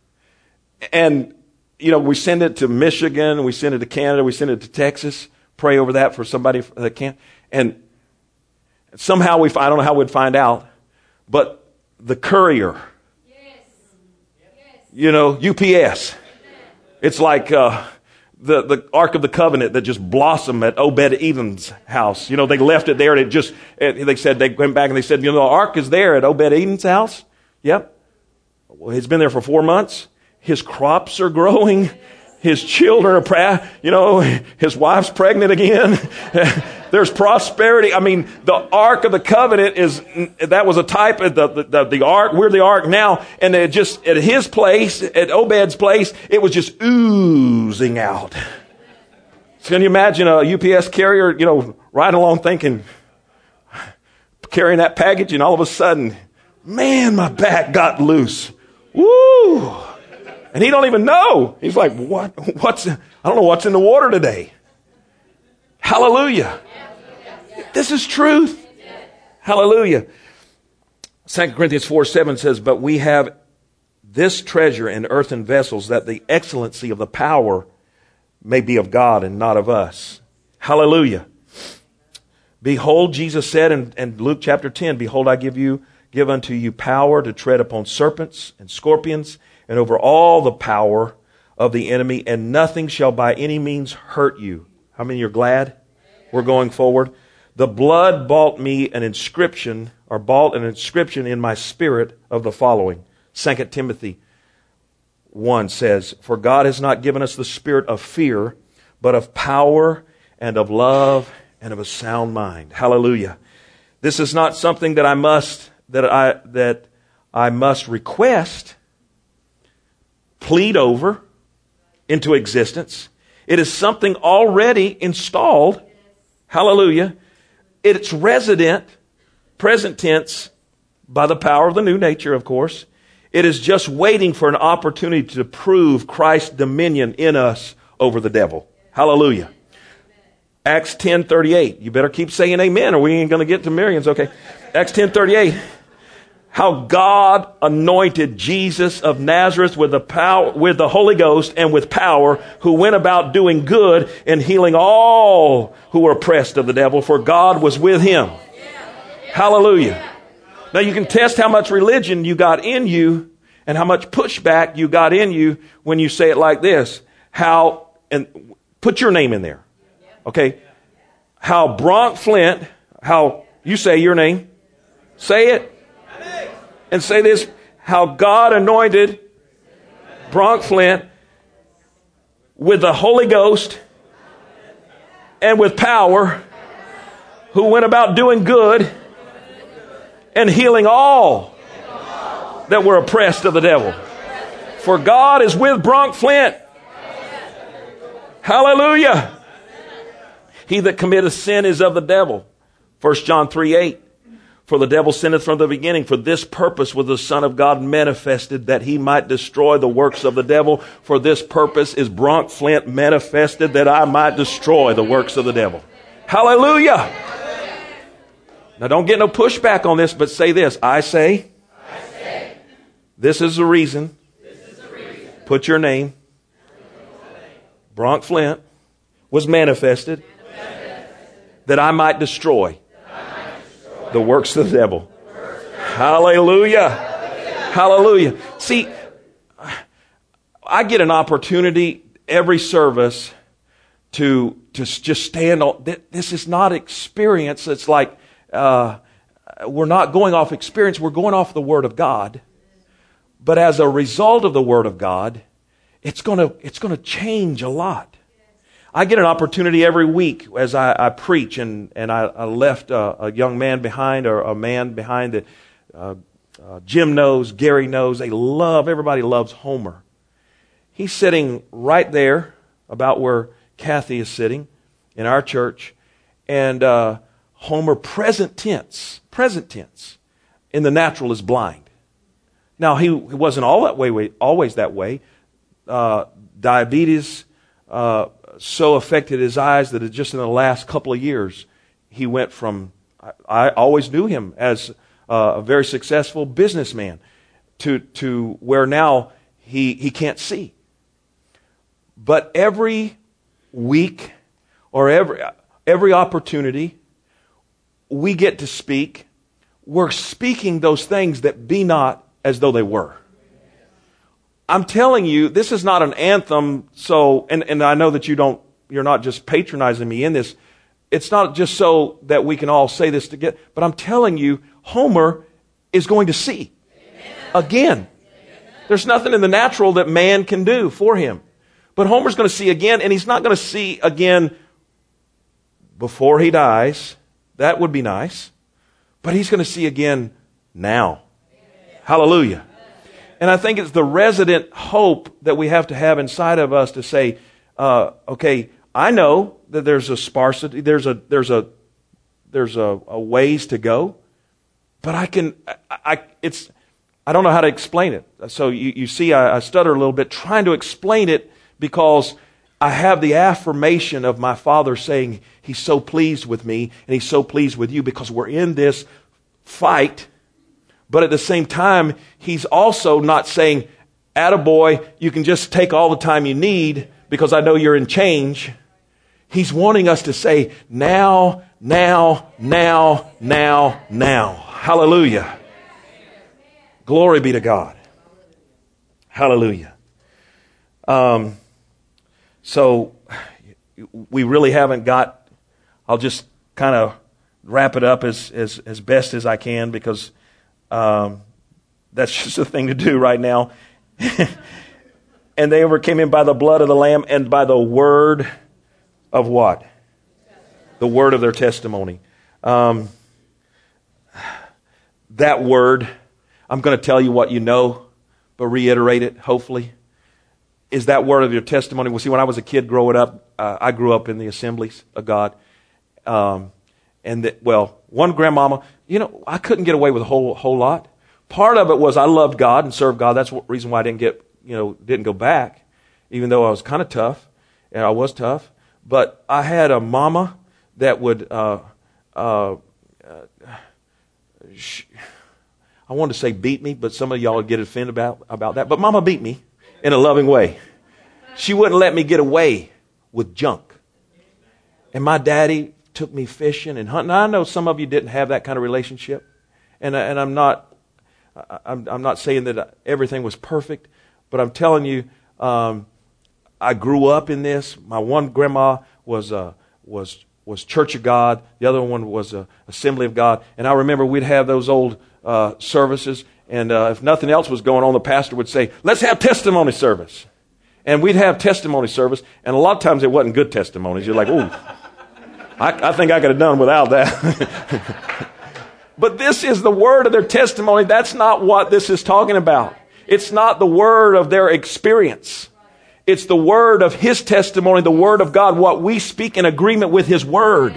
and, you know, we send it to Michigan, we send it to Canada, we send it to Texas, pray over that for somebody that can't, and somehow we, I don't know how we'd find out, but the courier, yes. You know, U P S, it's like uh, the, the Ark of the Covenant that just blossomed at Obed-Edom's house. You know, they left it there and it just, it, they said, they went back and they said, you know, the Ark is there at Obed-Edom's house. Yep. Well, it's been there for four months. His crops are growing. His children are, pra- you know, his wife's pregnant again. There's prosperity. I mean, the Ark of the Covenant is, that was a type of the, the, the Ark. We're the Ark now. And it just, at his place, at Obed's place, it was just oozing out. So can you imagine a U P S carrier, you know, riding along thinking, carrying that package, and all of a sudden, man, my back got loose. Woo! And he don't even know. He's like, what? What's, I don't know what's in the water today. Hallelujah. This is truth. Hallelujah. Second Corinthians four seven says, but we have this treasure in earthen vessels, that the excellency of the power may be of God and not of us. Hallelujah. Behold, Jesus said in, in Luke chapter ten, behold, I give you, give unto you power to tread upon serpents and scorpions and over all the power of the enemy, and nothing shall by any means hurt you. How many are glad we're going forward? The blood bought me an inscription, or bought an inscription in my spirit of the following. Second Timothy one says, for God has not given us the spirit of fear, but of power and of love and of a sound mind. Hallelujah. This is not something that I must, that I, that I must request. plead over into existence. It is something already installed. Hallelujah. It's resident, present tense, by the power of the new nature, of course. It is just waiting for an opportunity to prove Christ's dominion in us over the devil. Hallelujah. Acts ten thirty-eight. You better keep saying amen or we ain't going to get to millions. Okay. Acts ten thirty-eight. How God anointed Jesus of Nazareth with the power, with the Holy Ghost and with power, who went about doing good and healing all who were oppressed of the devil, for God was with him. Hallelujah. Now you can test how much religion you got in you and how much pushback you got in you when you say it like this. How, and put your name in there. Okay. How Bronk Flint, how you say your name. Say it. And say this, how God anointed Bronk Flint with the Holy Ghost and with power, who went about doing good and healing all that were oppressed of the devil. For God is with Bronk Flint. Hallelujah. He that committeth sin is of the devil. First John three eight. For the devil sinneth from the beginning. For this purpose was the Son of God manifested, that he might destroy the works of the devil. For this purpose is Bronk Flint manifested, that I might destroy the works of the devil. Hallelujah. Now don't get no pushback on this, but say this. I say, I say this is the reason. This is the reason. Put your name. Bronk Flint was manifested, manifested that I might destroy the works of the devil. Hallelujah. Hallelujah. See, I get an opportunity every service to, to just stand on. This is not experience. It's like uh, we're not going off experience. We're going off the Word of God. But as a result of the Word of God, it's going to it's going to change a lot. I get an opportunity every week as I, I preach, and, and I, I left a, a young man behind, or a man behind that uh, uh, Jim knows, Gary knows. They love, everybody loves Homer. He's sitting right there about where Kathy is sitting in our church. And uh, Homer, present tense, present tense, in the natural is blind. Now, he, he wasn't all that way, always that way. Uh, diabetes uh, so affected his eyes that it just in the last couple of years, he went from, I, I always knew him as uh, a very successful businessman, to to where now he he can't see. But every week or every every opportunity we get to speak, we're speaking those things that be not as though they were. I'm telling you, this is not an anthem. So, and, and I know that you don't, you're not just patronizing me in this. It's not just so that we can all say this together, but I'm telling you, Homer is going to see again. There's nothing in the natural that man can do for him. But Homer's going to see again, and he's not going to see again before he dies. That would be nice. But he's going to see again now. Hallelujah. And I think it's the resident hope that we have to have inside of us to say, uh, okay, I know that there's a sparsity, there's a there's a there's a, a ways to go, but I can I, I it's I don't know how to explain it. So you, you see, I, I stutter a little bit trying to explain it, because I have the affirmation of my Father saying He's so pleased with me and He's so pleased with you, because we're in this fight. But at the same time, He's also not saying, attaboy, you can just take all the time you need because I know you're in change. He's wanting us to say, now, now, now, now, now. Hallelujah. Glory be to God. Hallelujah. Um, so we really haven't got, I'll just kind of wrap it up as, as, as best as I can, because Um, that's just a thing to do right now. And they overcame him by the blood of the Lamb and by the word of what? The word of their testimony. Um, that word, I'm going to tell you what you know, but reiterate it, hopefully. is that word of your testimony. Well, see, when I was a kid growing up, uh, I grew up in the Assemblies of God. Um, and, that, well, one grandmama, you know, I couldn't get away with a whole whole lot. Part of it was I loved God and served God. That's the reason why I didn't get, you know, didn't go back, even though I was kind of tough, and I was tough. But I had a mama that would, uh, uh, uh, she, I wanted to say beat me, but some of y'all would get offended about, about that. But Mama beat me in a loving way. She wouldn't let me get away with junk. And my daddy took me fishing and hunting. Now, I know some of you didn't have that kind of relationship, and and I'm not I'm I'm not saying that everything was perfect, but I'm telling you, um, I grew up in this. My one grandma was uh, was was Church of God. The other one was uh, Assembly of God. And I remember we'd have those old uh, services, and uh, if nothing else was going on, the pastor would say, "Let's have testimony service." And we'd have testimony service, and a lot of times it wasn't good testimonies. You're like, "Ooh, I, I think I could have done without that." But this is the word of their testimony. That's not what this is talking about. It's not the word of their experience. It's the word of His testimony, the word of God, what we speak in agreement with His word.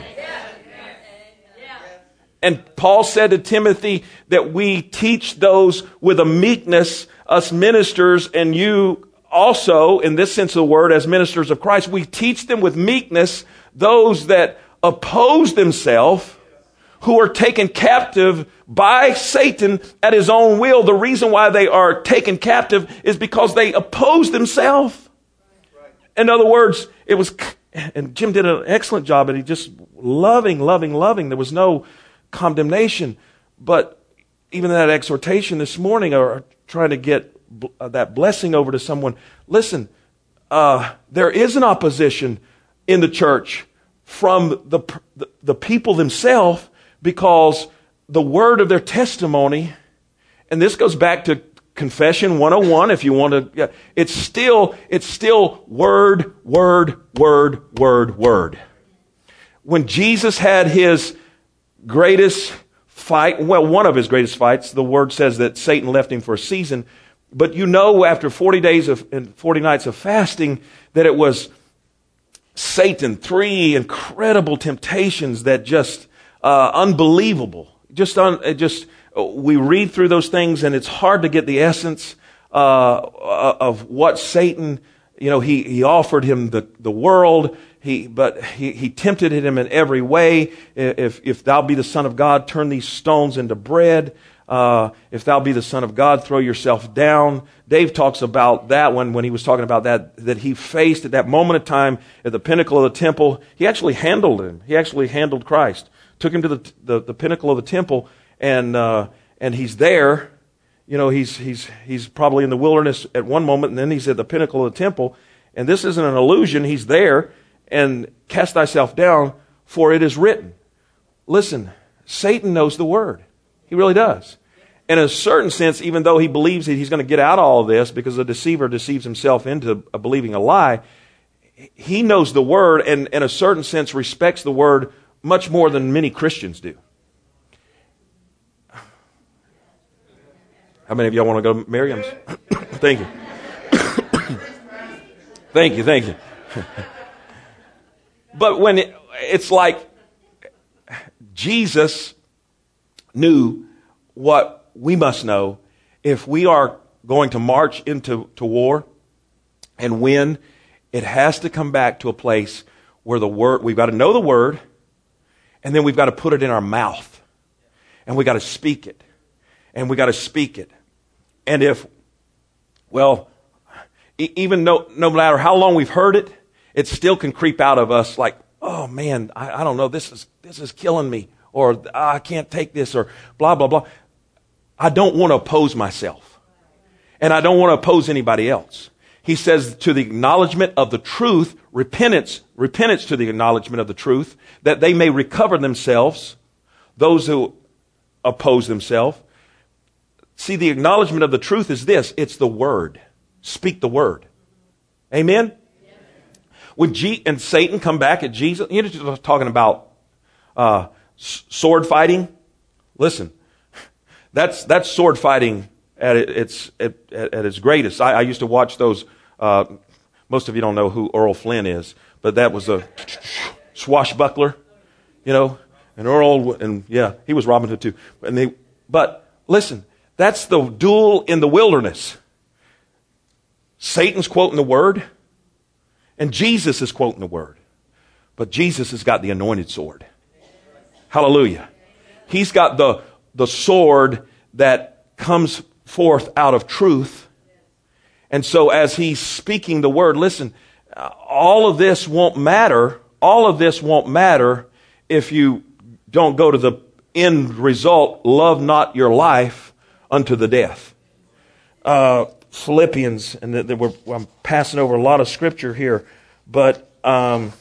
And Paul said to Timothy that we teach those with a meekness, us ministers, and you also, in this sense of the word, as ministers of Christ, we teach them with meekness those that oppose themselves, who are taken captive by Satan at his own will. The reason why they are taken captive is because they oppose themselves. In other words, it was, and Jim did an excellent job, and he just loving, loving, loving. There was no condemnation. But even that exhortation this morning, or trying to get that blessing over to someone, listen, uh, there is an opposition in the church from the, the, the people themselves, because the word of their testimony, and this goes back to Confession one oh one, if you want to, it's still, it's still word, word, word, word, word. When Jesus had His greatest fight, well, one of His greatest fights, the word says that Satan left Him for a season, but you know after forty days of, and forty nights of fasting, that it was Satan, three incredible temptations that just, uh, unbelievable. Just, un, just, we read through those things, and it's hard to get the essence uh, of what Satan, you know, he, he offered him the, the world, he, but he, he tempted him in every way. If, if thou be the Son of God, turn these stones into bread. Uh, if thou be the Son of God, throw yourself down. Dave talks about that when, when he was talking about that, that he faced at that moment of time at the pinnacle of the temple. He actually handled him. He actually handled Christ. Took him to the, the, the pinnacle of the temple. And uh, and he's there, you know, he's he's he's probably in the wilderness at one moment, and then he's at the pinnacle of the temple. And this isn't an illusion. He's there, and cast thyself down, for it is written. Listen, Satan knows the word. He really does. In a certain sense, even though he believes that he's going to get out of all of this, because the deceiver deceives himself into believing a lie, he knows the word, and in a certain sense respects the word much more than many Christians do. How many of y'all want to go to Miriam's? Thank you. Thank you, thank you. But when it, it's like Jesus knew what we must know if we are going to march into to war and win, it has to come back to a place where the word, we've got to know the word, and then we've got to put it in our mouth, and we've got to speak it, and we've got to speak it. And if, well, even no, no matter how long we've heard it, it still can creep out of us like, oh man, I, I don't know, this is this is killing me, or oh, I can't take this, or blah, blah, blah. I don't want to oppose myself. And I don't want to oppose anybody else. He says to the acknowledgement of the truth, repentance, repentance to the acknowledgement of the truth, that they may recover themselves, those who oppose themselves. See, the acknowledgement of the truth is this. It's the word. Speak the word. Amen? Yes. When G- and Satan come back at Jesus, you know, talking about uh, sword fighting. Listen, that's that's sword fighting at its at, at its greatest. I, I used to watch those Uh, most of you don't know who Earl Flynn is, but that was a swashbuckler, you know. And Earl, and yeah, he was Robin Hood too. And they, but listen, that's the duel in the wilderness. Satan's quoting the word, and Jesus is quoting the word. But Jesus has got the anointed sword. Hallelujah. He's got the, the sword that comes forth out of truth. And so as he's speaking the word, listen, all of this won't matter. All of this won't matter if you don't go to the end result, love not your life unto the death. Uh, Philippians, and the, the, we're, I'm passing over a lot of scripture here, but um,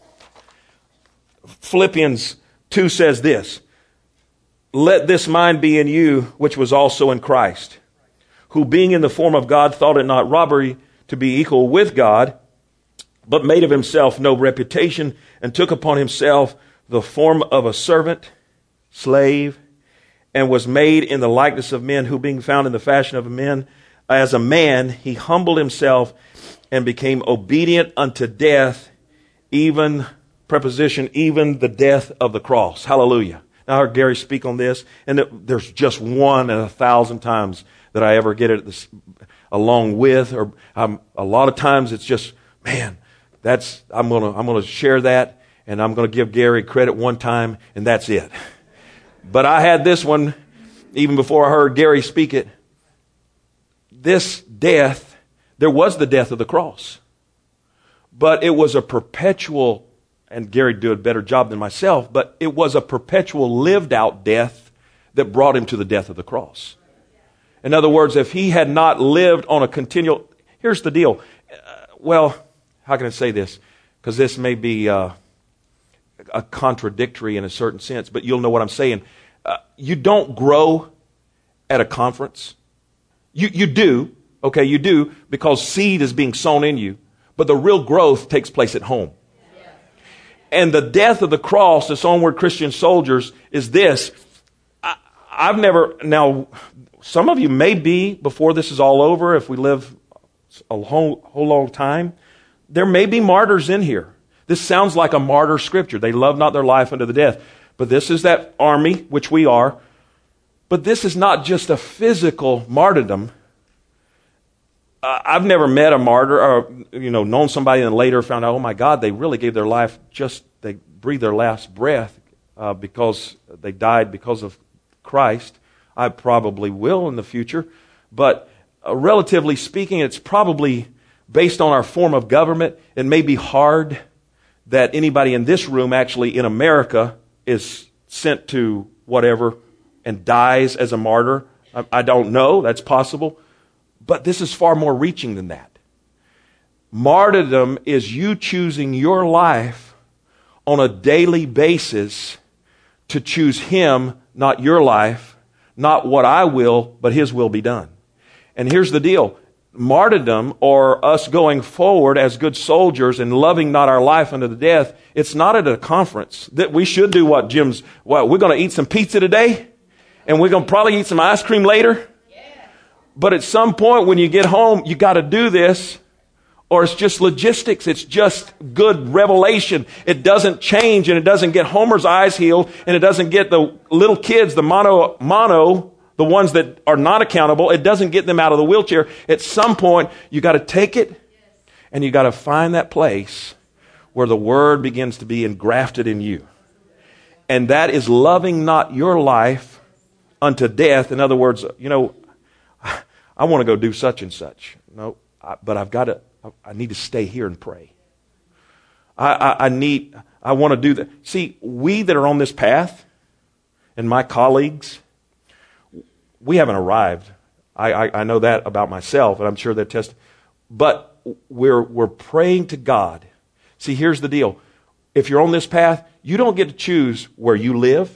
Philippians two says this, let this mind be in you, which was also in Christ, who being in the form of God thought it not robbery to be equal with God, but made of himself no reputation, and took upon himself the form of a servant, slave, and was made in the likeness of men, who being found in the fashion of men, as a man, he humbled himself and became obedient unto death, even, preposition, even the death of the cross. Hallelujah. Now I heard Gary speak on this, and there's just one in a thousand times that I ever get it this, along with, or um, a lot of times it's just, man, that's I'm gonna I'm gonna share that, and I'm gonna give Gary credit one time, and that's it. But I had this one even before I heard Gary speak it. This death, there was the death of the cross, but it was a perpetual, and Gary did a better job than myself, but it was a perpetual lived out death that brought him to the death of the cross. In other words, if he had not lived on a continual, here's the deal. Uh, well, how can I say this? Because this may be uh, a contradictory in a certain sense, but you'll know what I'm saying. Uh, you don't grow at a conference. You you do, okay, you do, because seed is being sown in you, but the real growth takes place at home. And the death of the cross, this onward Christian soldiers, is this. I, I've never, now, some of you may be, before this is all over, if we live a whole, whole long time, there may be martyrs in here. This sounds like a martyr scripture. They love not their life unto the death. But this is that army, which we are. But this is not just a physical martyrdom. Uh, I've never met a martyr or, you know, known somebody and later found out, oh my God, they really gave their life just, they breathed their last breath uh, because they died because of Christ. I probably will in the future. But uh, relatively speaking, it's probably based on our form of government. It may be hard that anybody in this room actually in America is sent to whatever and dies as a martyr. I, I don't know. That's possible. But this is far more reaching than that. Martyrdom is you choosing your life on a daily basis to choose Him, not your life, not what I will, but His will be done. And here's the deal. Martyrdom, or us going forward as good soldiers and loving not our life unto the death, it's not at a conference. That we should do what Jim's, well, we're going to eat some pizza today, and we're going to probably eat some ice cream later. But at some point when you get home, you got to do this, or it's just logistics. It's just good revelation. It doesn't change, and it doesn't get Homer's eyes healed, and it doesn't get the little kids, the mono, mono, the ones that are not accountable. It doesn't get them out of the wheelchair. At some point, you got to take it, and you got to find that place where the Word begins to be engrafted in you. And that is loving not your life unto death. In other words, you know, I want to go do such and such. No, I, but I've got to, I need to stay here and pray. I, I, I need, I want to do that. See, we that are on this path, and my colleagues, we haven't arrived. I, I, I know that about myself, and I'm sure that test. But we're we're praying to God. See, here's the deal. If you're on this path, you don't get to choose where you live,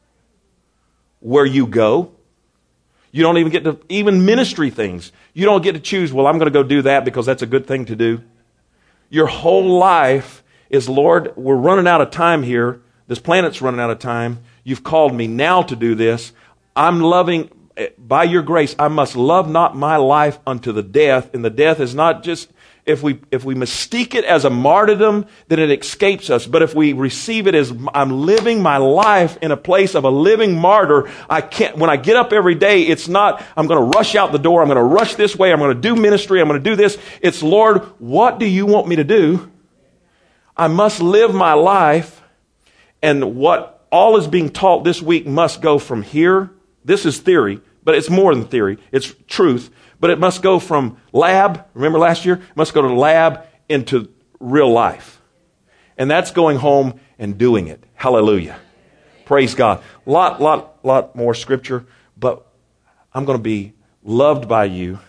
where you go. You don't even get to, even ministry things. You don't get to choose, well, I'm going to go do that because that's a good thing to do. Your whole life is, Lord, we're running out of time here. This planet's running out of time. You've called me now to do this. I'm loving, by your grace, I must love not my life unto the death. And the death is not just, if we, if we mystique it as a martyrdom, then it escapes us. But if we receive it as I'm living my life in a place of a living martyr, I can't, when I get up every day, it's not, I'm going to rush out the door. I'm going to rush this way. I'm going to do ministry. I'm going to do this. It's, Lord, what do you want me to do? I must live my life. And what all is being taught this week must go from here. This is theory, but it's more than theory. It's truth. But it must go from lab, remember last year? It must go to lab into real life. And that's going home and doing it. Hallelujah. Praise God. Lot, lot, lot more scripture, but I'm going to be loved by you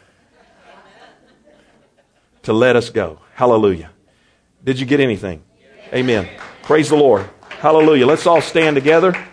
to let us go. Hallelujah. Did you get anything? Amen. Praise the Lord. Hallelujah. Let's all stand together.